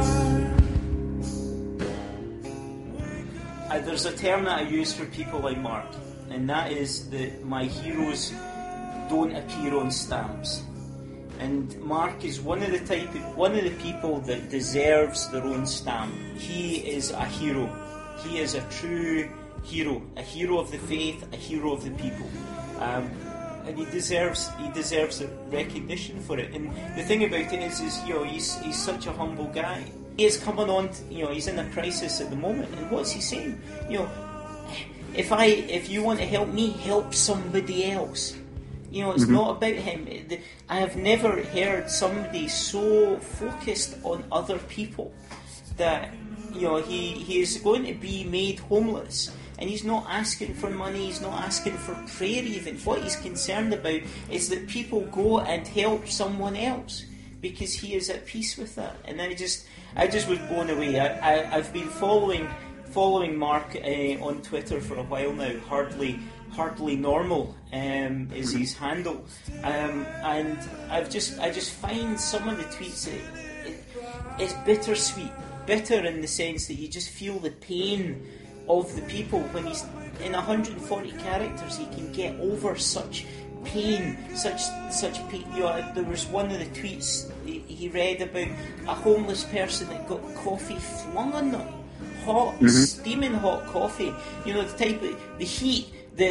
Uh, there's a term that I use for people like Mark, and that is that my heroes don't appear on stamps. And Mark is one of the type, of, one of the people that deserves their own stamp. He is a hero. He is a true hero, a hero of the faith, a hero of the people, um, and he deserves he deserves the recognition for it. And the thing about it is, is you know, he's he's such a humble guy. He is coming on, to, you know, he's in a crisis at the moment, and what's he saying? You know, if I if you want to help me, help somebody else. You know, it's mm-hmm. not about him. I have never heard somebody so focused on other people that, you know, he, he is going to be made homeless, and he's not asking for money, he's not asking for prayer even. What he's concerned about is that people go and help someone else, because he is at peace with that. And I just I just was blown away. I, I, I've been following following Mark uh, on Twitter for a while now. Hardly Hardly Normal um, is his handle, um, and I've just I just find some of the tweets it, it, it's bittersweet, bitter in the sense that you just feel the pain of the people when he's in one hundred forty characters. He can get over such pain, such such pain. You know, there was one of the tweets he, he read about a homeless person that got coffee flung on them, hot, mm-hmm. steaming hot coffee. You know, the type of the heat. The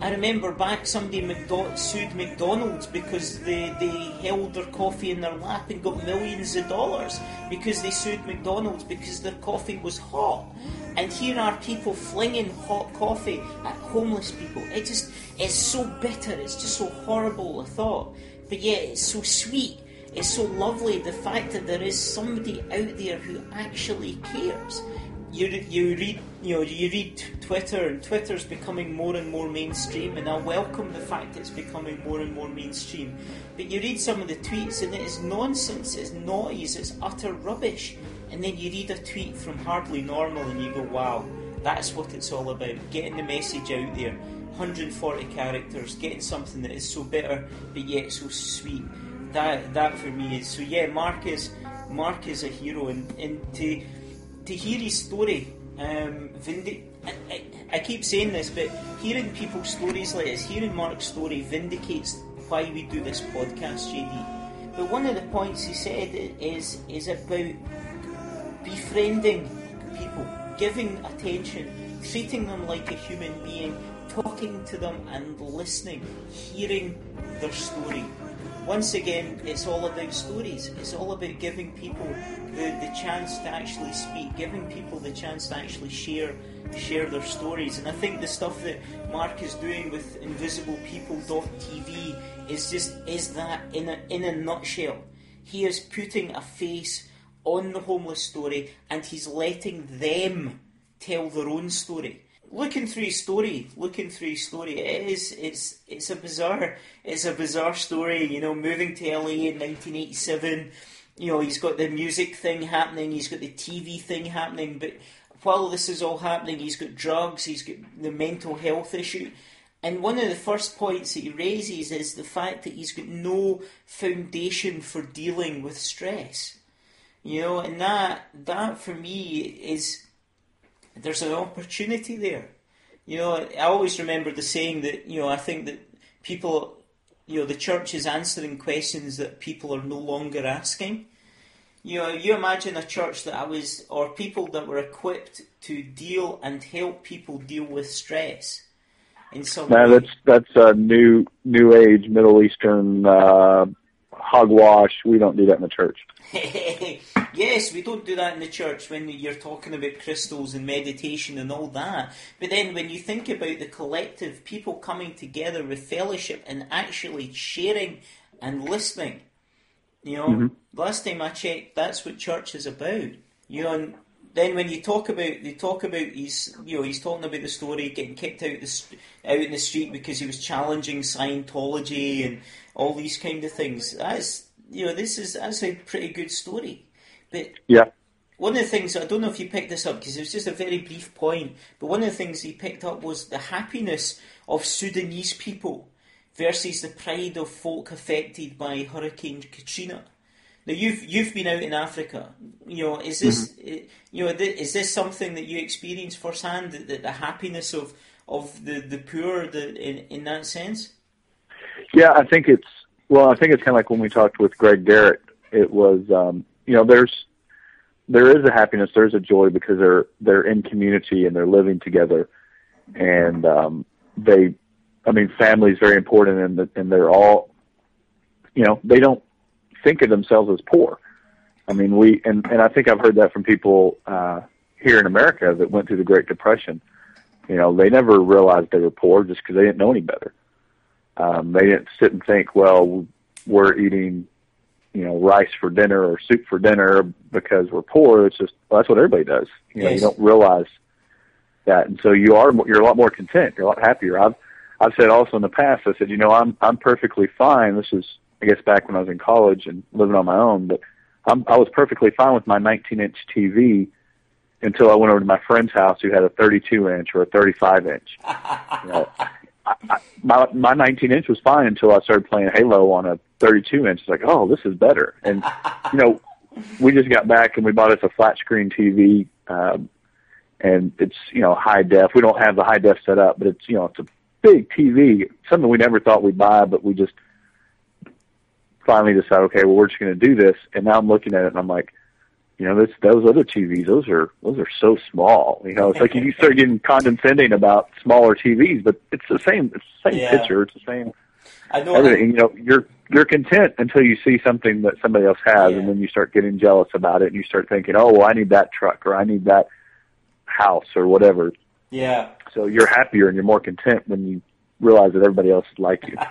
I remember back somebody McDo- sued McDonald's because they, they held their coffee in their lap and got millions of dollars because they sued McDonald's because their coffee was hot. And here are people flinging hot coffee at homeless people. It just, it's so bitter, it's just so horrible a thought. But yet it's so sweet, it's so lovely, the fact that there is somebody out there who actually cares. You you read you know you read Twitter, and Twitter's becoming more and more mainstream, and I welcome the fact it's becoming more and more mainstream. But you read some of the tweets, and it is nonsense, it's noise, it's utter rubbish. And then you read a tweet from Hardly Normal, and you go, "Wow, that's what it's all about: getting the message out there." one hundred forty characters, getting something that is so bitter but yet so sweet. That that for me is so. Yeah, Mark is Mark is a hero, and and to. To hear his story, um, vindic- I, I, I keep saying this, but hearing people's stories like this, hearing Mark's story vindicates why we do this podcast, J D. But one of the points he said is is about befriending people, giving attention, treating them like a human being, talking to them and listening, hearing their story. Once again, it's all about stories. It's all about giving people the, the chance to actually speak, giving people the chance to actually share share their stories. And I think the stuff that Mark is doing with invisible people dot t v is just is that in a in a nutshell. He is putting a face on the homeless story, and he's letting them tell their own story. Looking through his story, looking through his story, it is, it's, it's a bizarre, it's a bizarre story. You know, moving to L A in nineteen eighty-seven. You know, he's got the music thing happening, he's got the T V thing happening. But while this is all happening, he's got drugs, he's got the mental health issue. And one of the first points that he raises is the fact that he's got no foundation for dealing with stress. You know, and that that for me is. There's an opportunity there. You know, I always remember the saying that, you know, I think that people, you know, the church is answering questions that people are no longer asking. You know, you imagine a church that I was, or people that were equipped to deal and help people deal with stress in some no, way. that's that's a new new age Middle Eastern uh, hogwash. We don't do that in the church. Yes, we don't do that in the church when you're talking about crystals and meditation and all that. But then when you think about the collective, people coming together with fellowship and actually sharing and listening, you know, mm-hmm. last time I checked, that's what church is about. You know, and then when you talk about, they talk about he's, you know, he's talking about the story getting kicked out the out in the street because he was challenging Scientology and all these kind of things. That's, you know, this is that's a pretty good story. But yeah. One of the things, I don't know if you picked this up because it was just a very brief point, but one of the things he picked up was the happiness of Sudanese people versus the pride of folk affected by Hurricane Katrina. Now you've you've been out in Africa. You know, is this mm-hmm. you know is this something that you experience firsthand? The, the happiness of of the the poor, the in in that sense. Yeah, I think it's well. I think it's kind of like when we talked with Greg Garrett. It was. Um, You know, there's there is a happiness, there's a joy because they're they're in community and they're living together, and um, they, I mean, family is very important, and the, and they're all, you know, they don't think of themselves as poor. I mean, we and, and I think I've heard that from people uh, here in America that went through the Great Depression. You know, they never realized they were poor just because they didn't know any better. Um, they didn't sit and think, well, we're eating, you know, rice for dinner or soup for dinner because we're poor. It's just, well, that's what everybody does. You know, yes. You don't realize that. And so you are, you're a lot more content. You're a lot happier. I've, I've said also in the past, I said, you know, I'm, I'm perfectly fine. This is, I guess, back when I was in college and living on my own, but I'm, I was perfectly fine with my nineteen inch T V until I went over to my friend's house who had a thirty-two inch or a thirty-five inch. You know, I, I, my, my nineteen inch was fine until I started playing Halo on a thirty-two inch. It's like, oh, this is better. And, you know, we just got back and we bought us a flat screen T V, um, and it's, you know, high def. We don't have the high def set up, but it's, you know, it's a big T V, something we never thought we'd buy, but we just finally decided, okay, well, we're just going to do this. And now I'm looking at it and I'm like, you know, this, those other T Vs, those are those are so small. You know, it's like you start getting condescending about smaller T Vs, but it's the same. It's the same Yeah. picture. It's the same. I know. Everything. You know, you're you're content until you see something that somebody else has, Yeah. and then you start getting jealous about it, and you start thinking, oh, well, I need that truck, or I need that house, or whatever. Yeah. So you're happier and you're more content when you realize that everybody else is like you.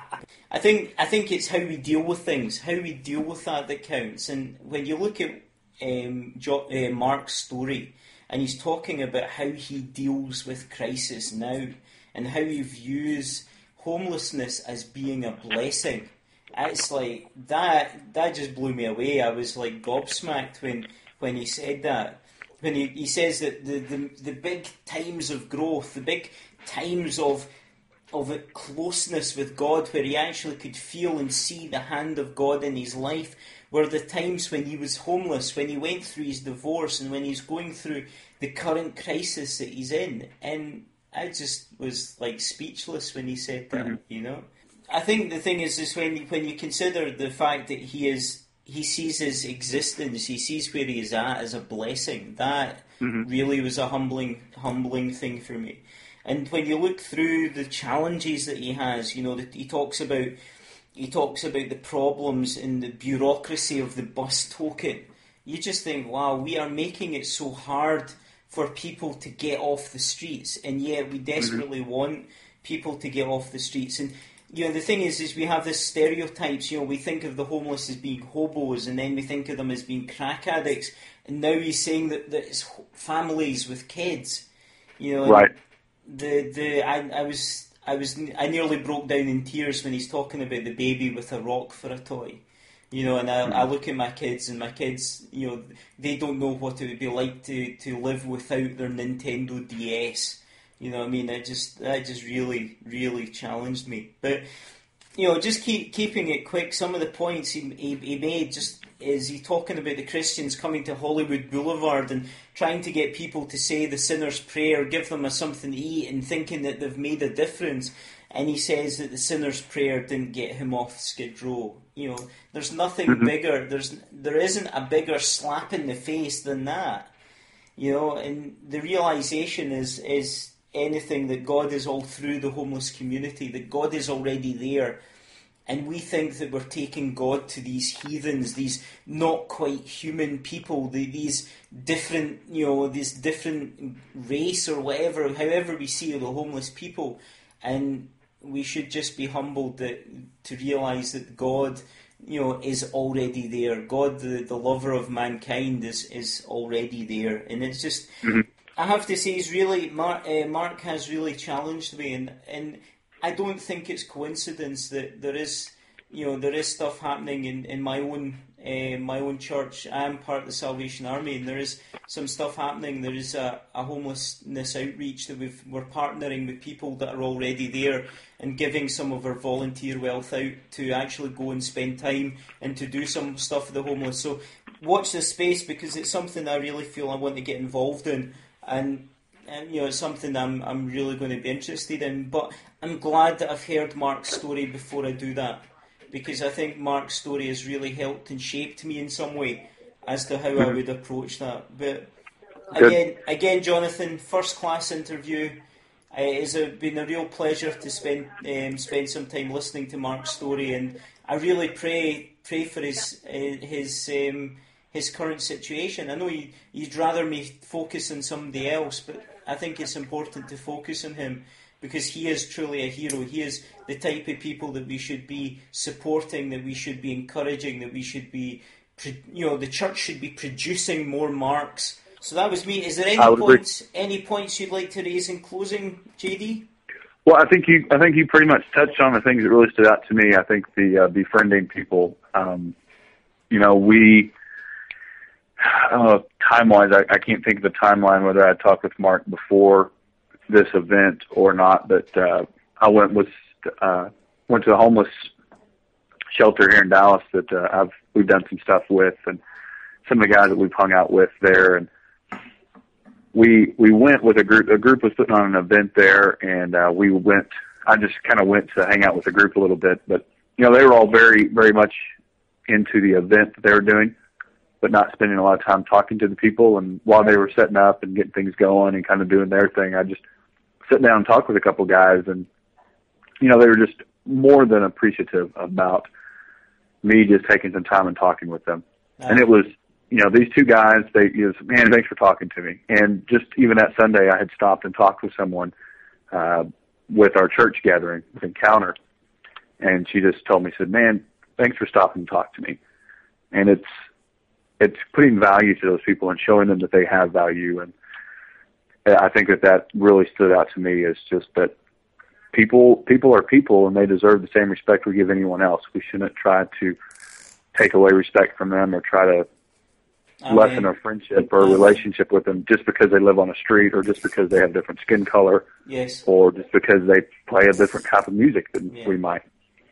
I think I think it's how we deal with things, how we deal with that that counts. And when you look at um, jo- uh, Mark's story, and he's talking about how he deals with crisis now, and how he views homelessness as being a blessing, it's like that. That just blew me away. I was like gobsmacked when when he said that. When he, he says that the, the the big times of growth, the big times of of a closeness with God, where he actually could feel and see the hand of God in his life, were the times when he was homeless, when he went through his divorce, and when he's going through the current crisis that he's in. And I just was like speechless when he said that. Mm-hmm. You know, I think the thing is, is when when you consider the fact that he is, he sees his existence, he sees where he is at as a blessing. That mm-hmm. really was a humbling, humbling thing for me. And when you look through the challenges that he has, you know, that he talks about, he talks about the problems in the bureaucracy of the bus token. You just think, wow, we are making it so hard for people to get off the streets, and yet we desperately mm-hmm. want people to get off the streets. And you know, the thing is, is we have this stereotypes. You know, we think of the homeless as being hobos, and then we think of them as being crack addicts. And now he's saying that, that it's families with kids. You know, right. The the I I was I was I nearly broke down in tears when he's talking about the baby with a rock for a toy. You know, and I, mm-hmm. I look at my kids, and my kids, you know, they don't know what it would be like to, to live without their Nintendo D S. You know what I mean? It just that just really, really challenged me. But you know, just keep keeping it quick. Some of the points he he, he made just is he talking about the Christians coming to Hollywood Boulevard and trying to get people to say the sinner's prayer, give them a something to eat, and thinking that they've made a difference. And he says that the sinner's prayer didn't get him off Skid Row. You know, there's nothing mm-hmm. bigger. There's there isn't a bigger slap in the face than that. You know, and the realization is is anything that God is all through the homeless community, that God is already there. And we think that we're taking God to these heathens, these not quite human people, the, these different, you know, this different race or whatever, however we see the homeless people. And we should just be humbled that, to realise that God, you know, is already there. God, the, the lover of mankind, is, is already there. And it's just, mm-hmm. I have to say, he's really, Mark, uh, Mark has really challenged me, and, and I don't think it's coincidence that there is, you know, there is stuff happening in, in my own uh, my own church. I am part of the Salvation Army, and there is some stuff happening. There is a, a homelessness outreach that we've, we're partnering with people that are already there and giving some of our volunteer wealth out to actually go and spend time and to do some stuff for the homeless. So watch this space, because it's something I really feel I want to get involved in. And And, you know, it's something I'm I'm really going to be interested in. But I'm glad that I've heard Mark's story before I do that, because I think Mark's story has really helped and shaped me in some way as to how mm-hmm. I would approach that. But again, Good. again, Jonathan, first class interview. Uh, it's a, been a real pleasure to spend um, spend some time listening to Mark's story, and I really pray pray for his uh, his. Um, his current situation. I know you, you'd rather me focus on somebody else, but I think it's important to focus on him, because he is truly a hero. He is the type of people that we should be supporting, that we should be encouraging, that we should be, you know, the church should be producing more Marks. So that was me. Is there any points agree. any points you'd like to raise in closing, J D? Well, I think you I think you pretty much touched on the things that really stood out to me. I think the uh, befriending people, um, you know, we Uh, time-wise, I, I can't think of the timeline, whether I talked with Mark before this event or not, but uh, I went with uh, went to a homeless shelter here in Dallas that uh, I've we've done some stuff with, and some of the guys that we've hung out with there, and we we went with a group. A group was putting on an event there, and uh, we went. I just kind of went to hang out with the group a little bit, but you know, they were all very very much into the event that they were doing. but not spending a lot of time talking to the people. And while they were setting up and getting things going and kind of doing their thing, I just sit down and talk with a couple guys, and, you know, they were just more than appreciative about me just taking some time and talking with them. Uh-huh. And it was, you know, these two guys, they, it was, man, thanks for talking to me. And just even that Sunday, I had stopped and talked with someone uh, with our church gathering, with Encounter, and she just told me, said, man, thanks for stopping and talking to me. And it's, it's putting value to those people and showing them that they have value. And I think that that really stood out to me, is just that people people are people, and they deserve the same respect we give anyone else. We shouldn't try to take away respect from them or try to I lessen mean, a friendship or a relationship with them just because they live on a street, or just because they have different skin color, yes, or just because they play a different type of music than yeah. we might.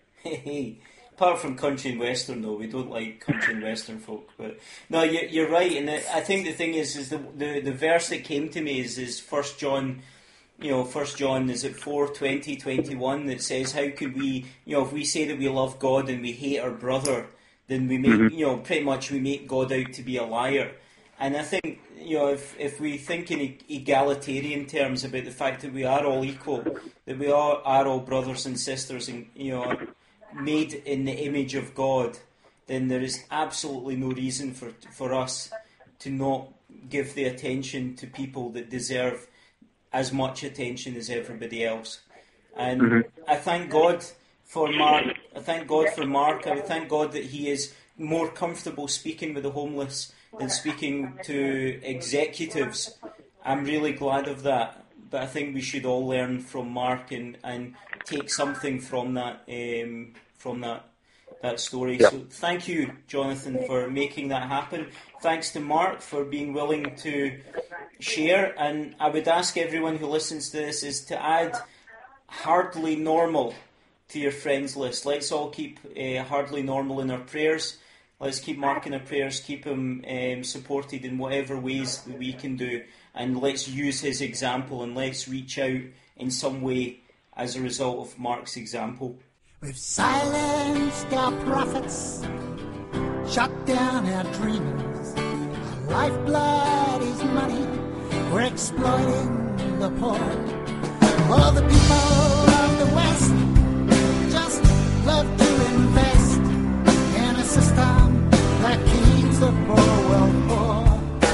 Apart from country and western, though, we don't like country and western folk. But no, you're, you're right, and I think the thing is, is the the, the verse that came to me is is First John, you know, First John is it four twenty twenty one that says, how could we, you know, if we say that we love God and we hate our brother, then we make, mm-hmm. you know, pretty much we make God out to be a liar. And I think, you know, if if we think in egalitarian terms about the fact that we are all equal, that we are are all brothers and sisters, and, you know, made in the image of God, then there is absolutely no reason for for us to not give the attention to people that deserve as much attention as everybody else. And mm-hmm. I thank God for Mark. I thank God for Mark. I thank God that he is more comfortable speaking with the homeless than speaking to executives. I'm really glad of that. But I think we should all learn from Mark and, and take something from that um, from that that story. Yeah. So thank you, Jonathan, for making that happen. Thanks to Mark for being willing to share. And I would ask everyone who listens to this is to add Hardly Normal to your friends list. Let's all keep uh, Hardly Normal in our prayers. Let's keep Mark in our prayers. Keep him um, supported in whatever ways that we can do. And let's use his example, and let's reach out in some way as a result of Mark's example. We've silenced our prophets, shut down our dreamers. Our lifeblood is money, we're exploiting the poor. All the people of the West just love to invest in a system that keeps the poor well poor.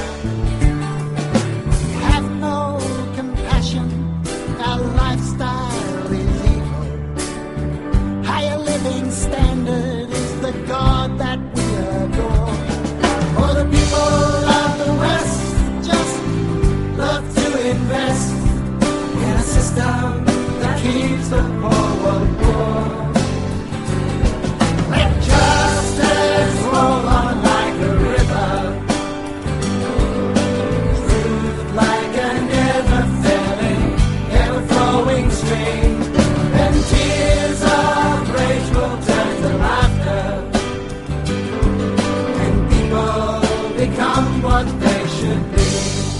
Our lifestyle is evil. Higher living standard is the God that we adore. For the people of the West just love to invest in a system that keeps the poor world poor. Let justice roll on like a river, truth like a never-failing, flowing stream, then tears of rage will turn to laughter, and people become what they should be.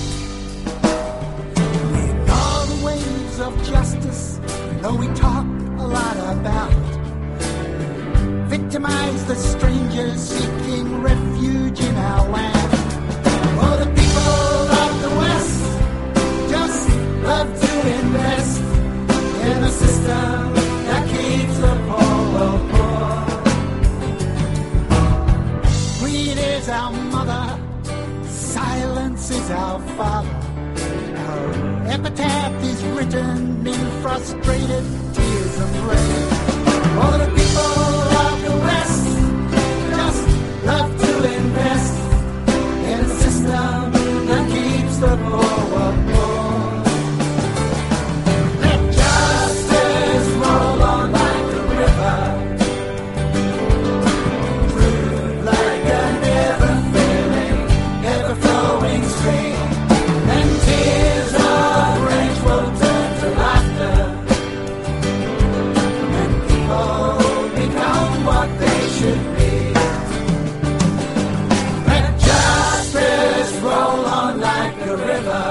In all the ways of justice, though we talk a lot about, victimize the strangers seeking refuge in our land. For the people of the West just love to invest in a system that keeps the poor well poor. Greed is our mother, silence is our father. Our epitaph is written in frustrated tears of rain. For the people of the West just love to invest in a system that keeps the poor well poor. River.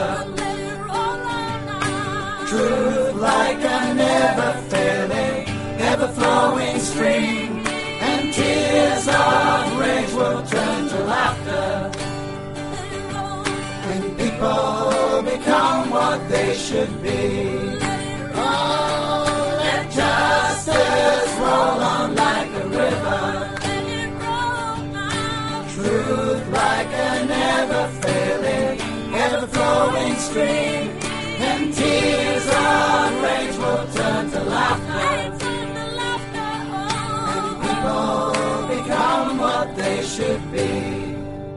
they should be. Oh, let justice roll on like a river. Truth like a never-failing, ever-flowing stream. And tears of rage will turn to laughter. And people become what they should be.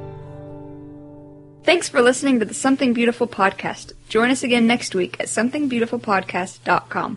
Thanks for listening to the Something Beautiful podcast. Join us again next week at something beautiful podcast dot com.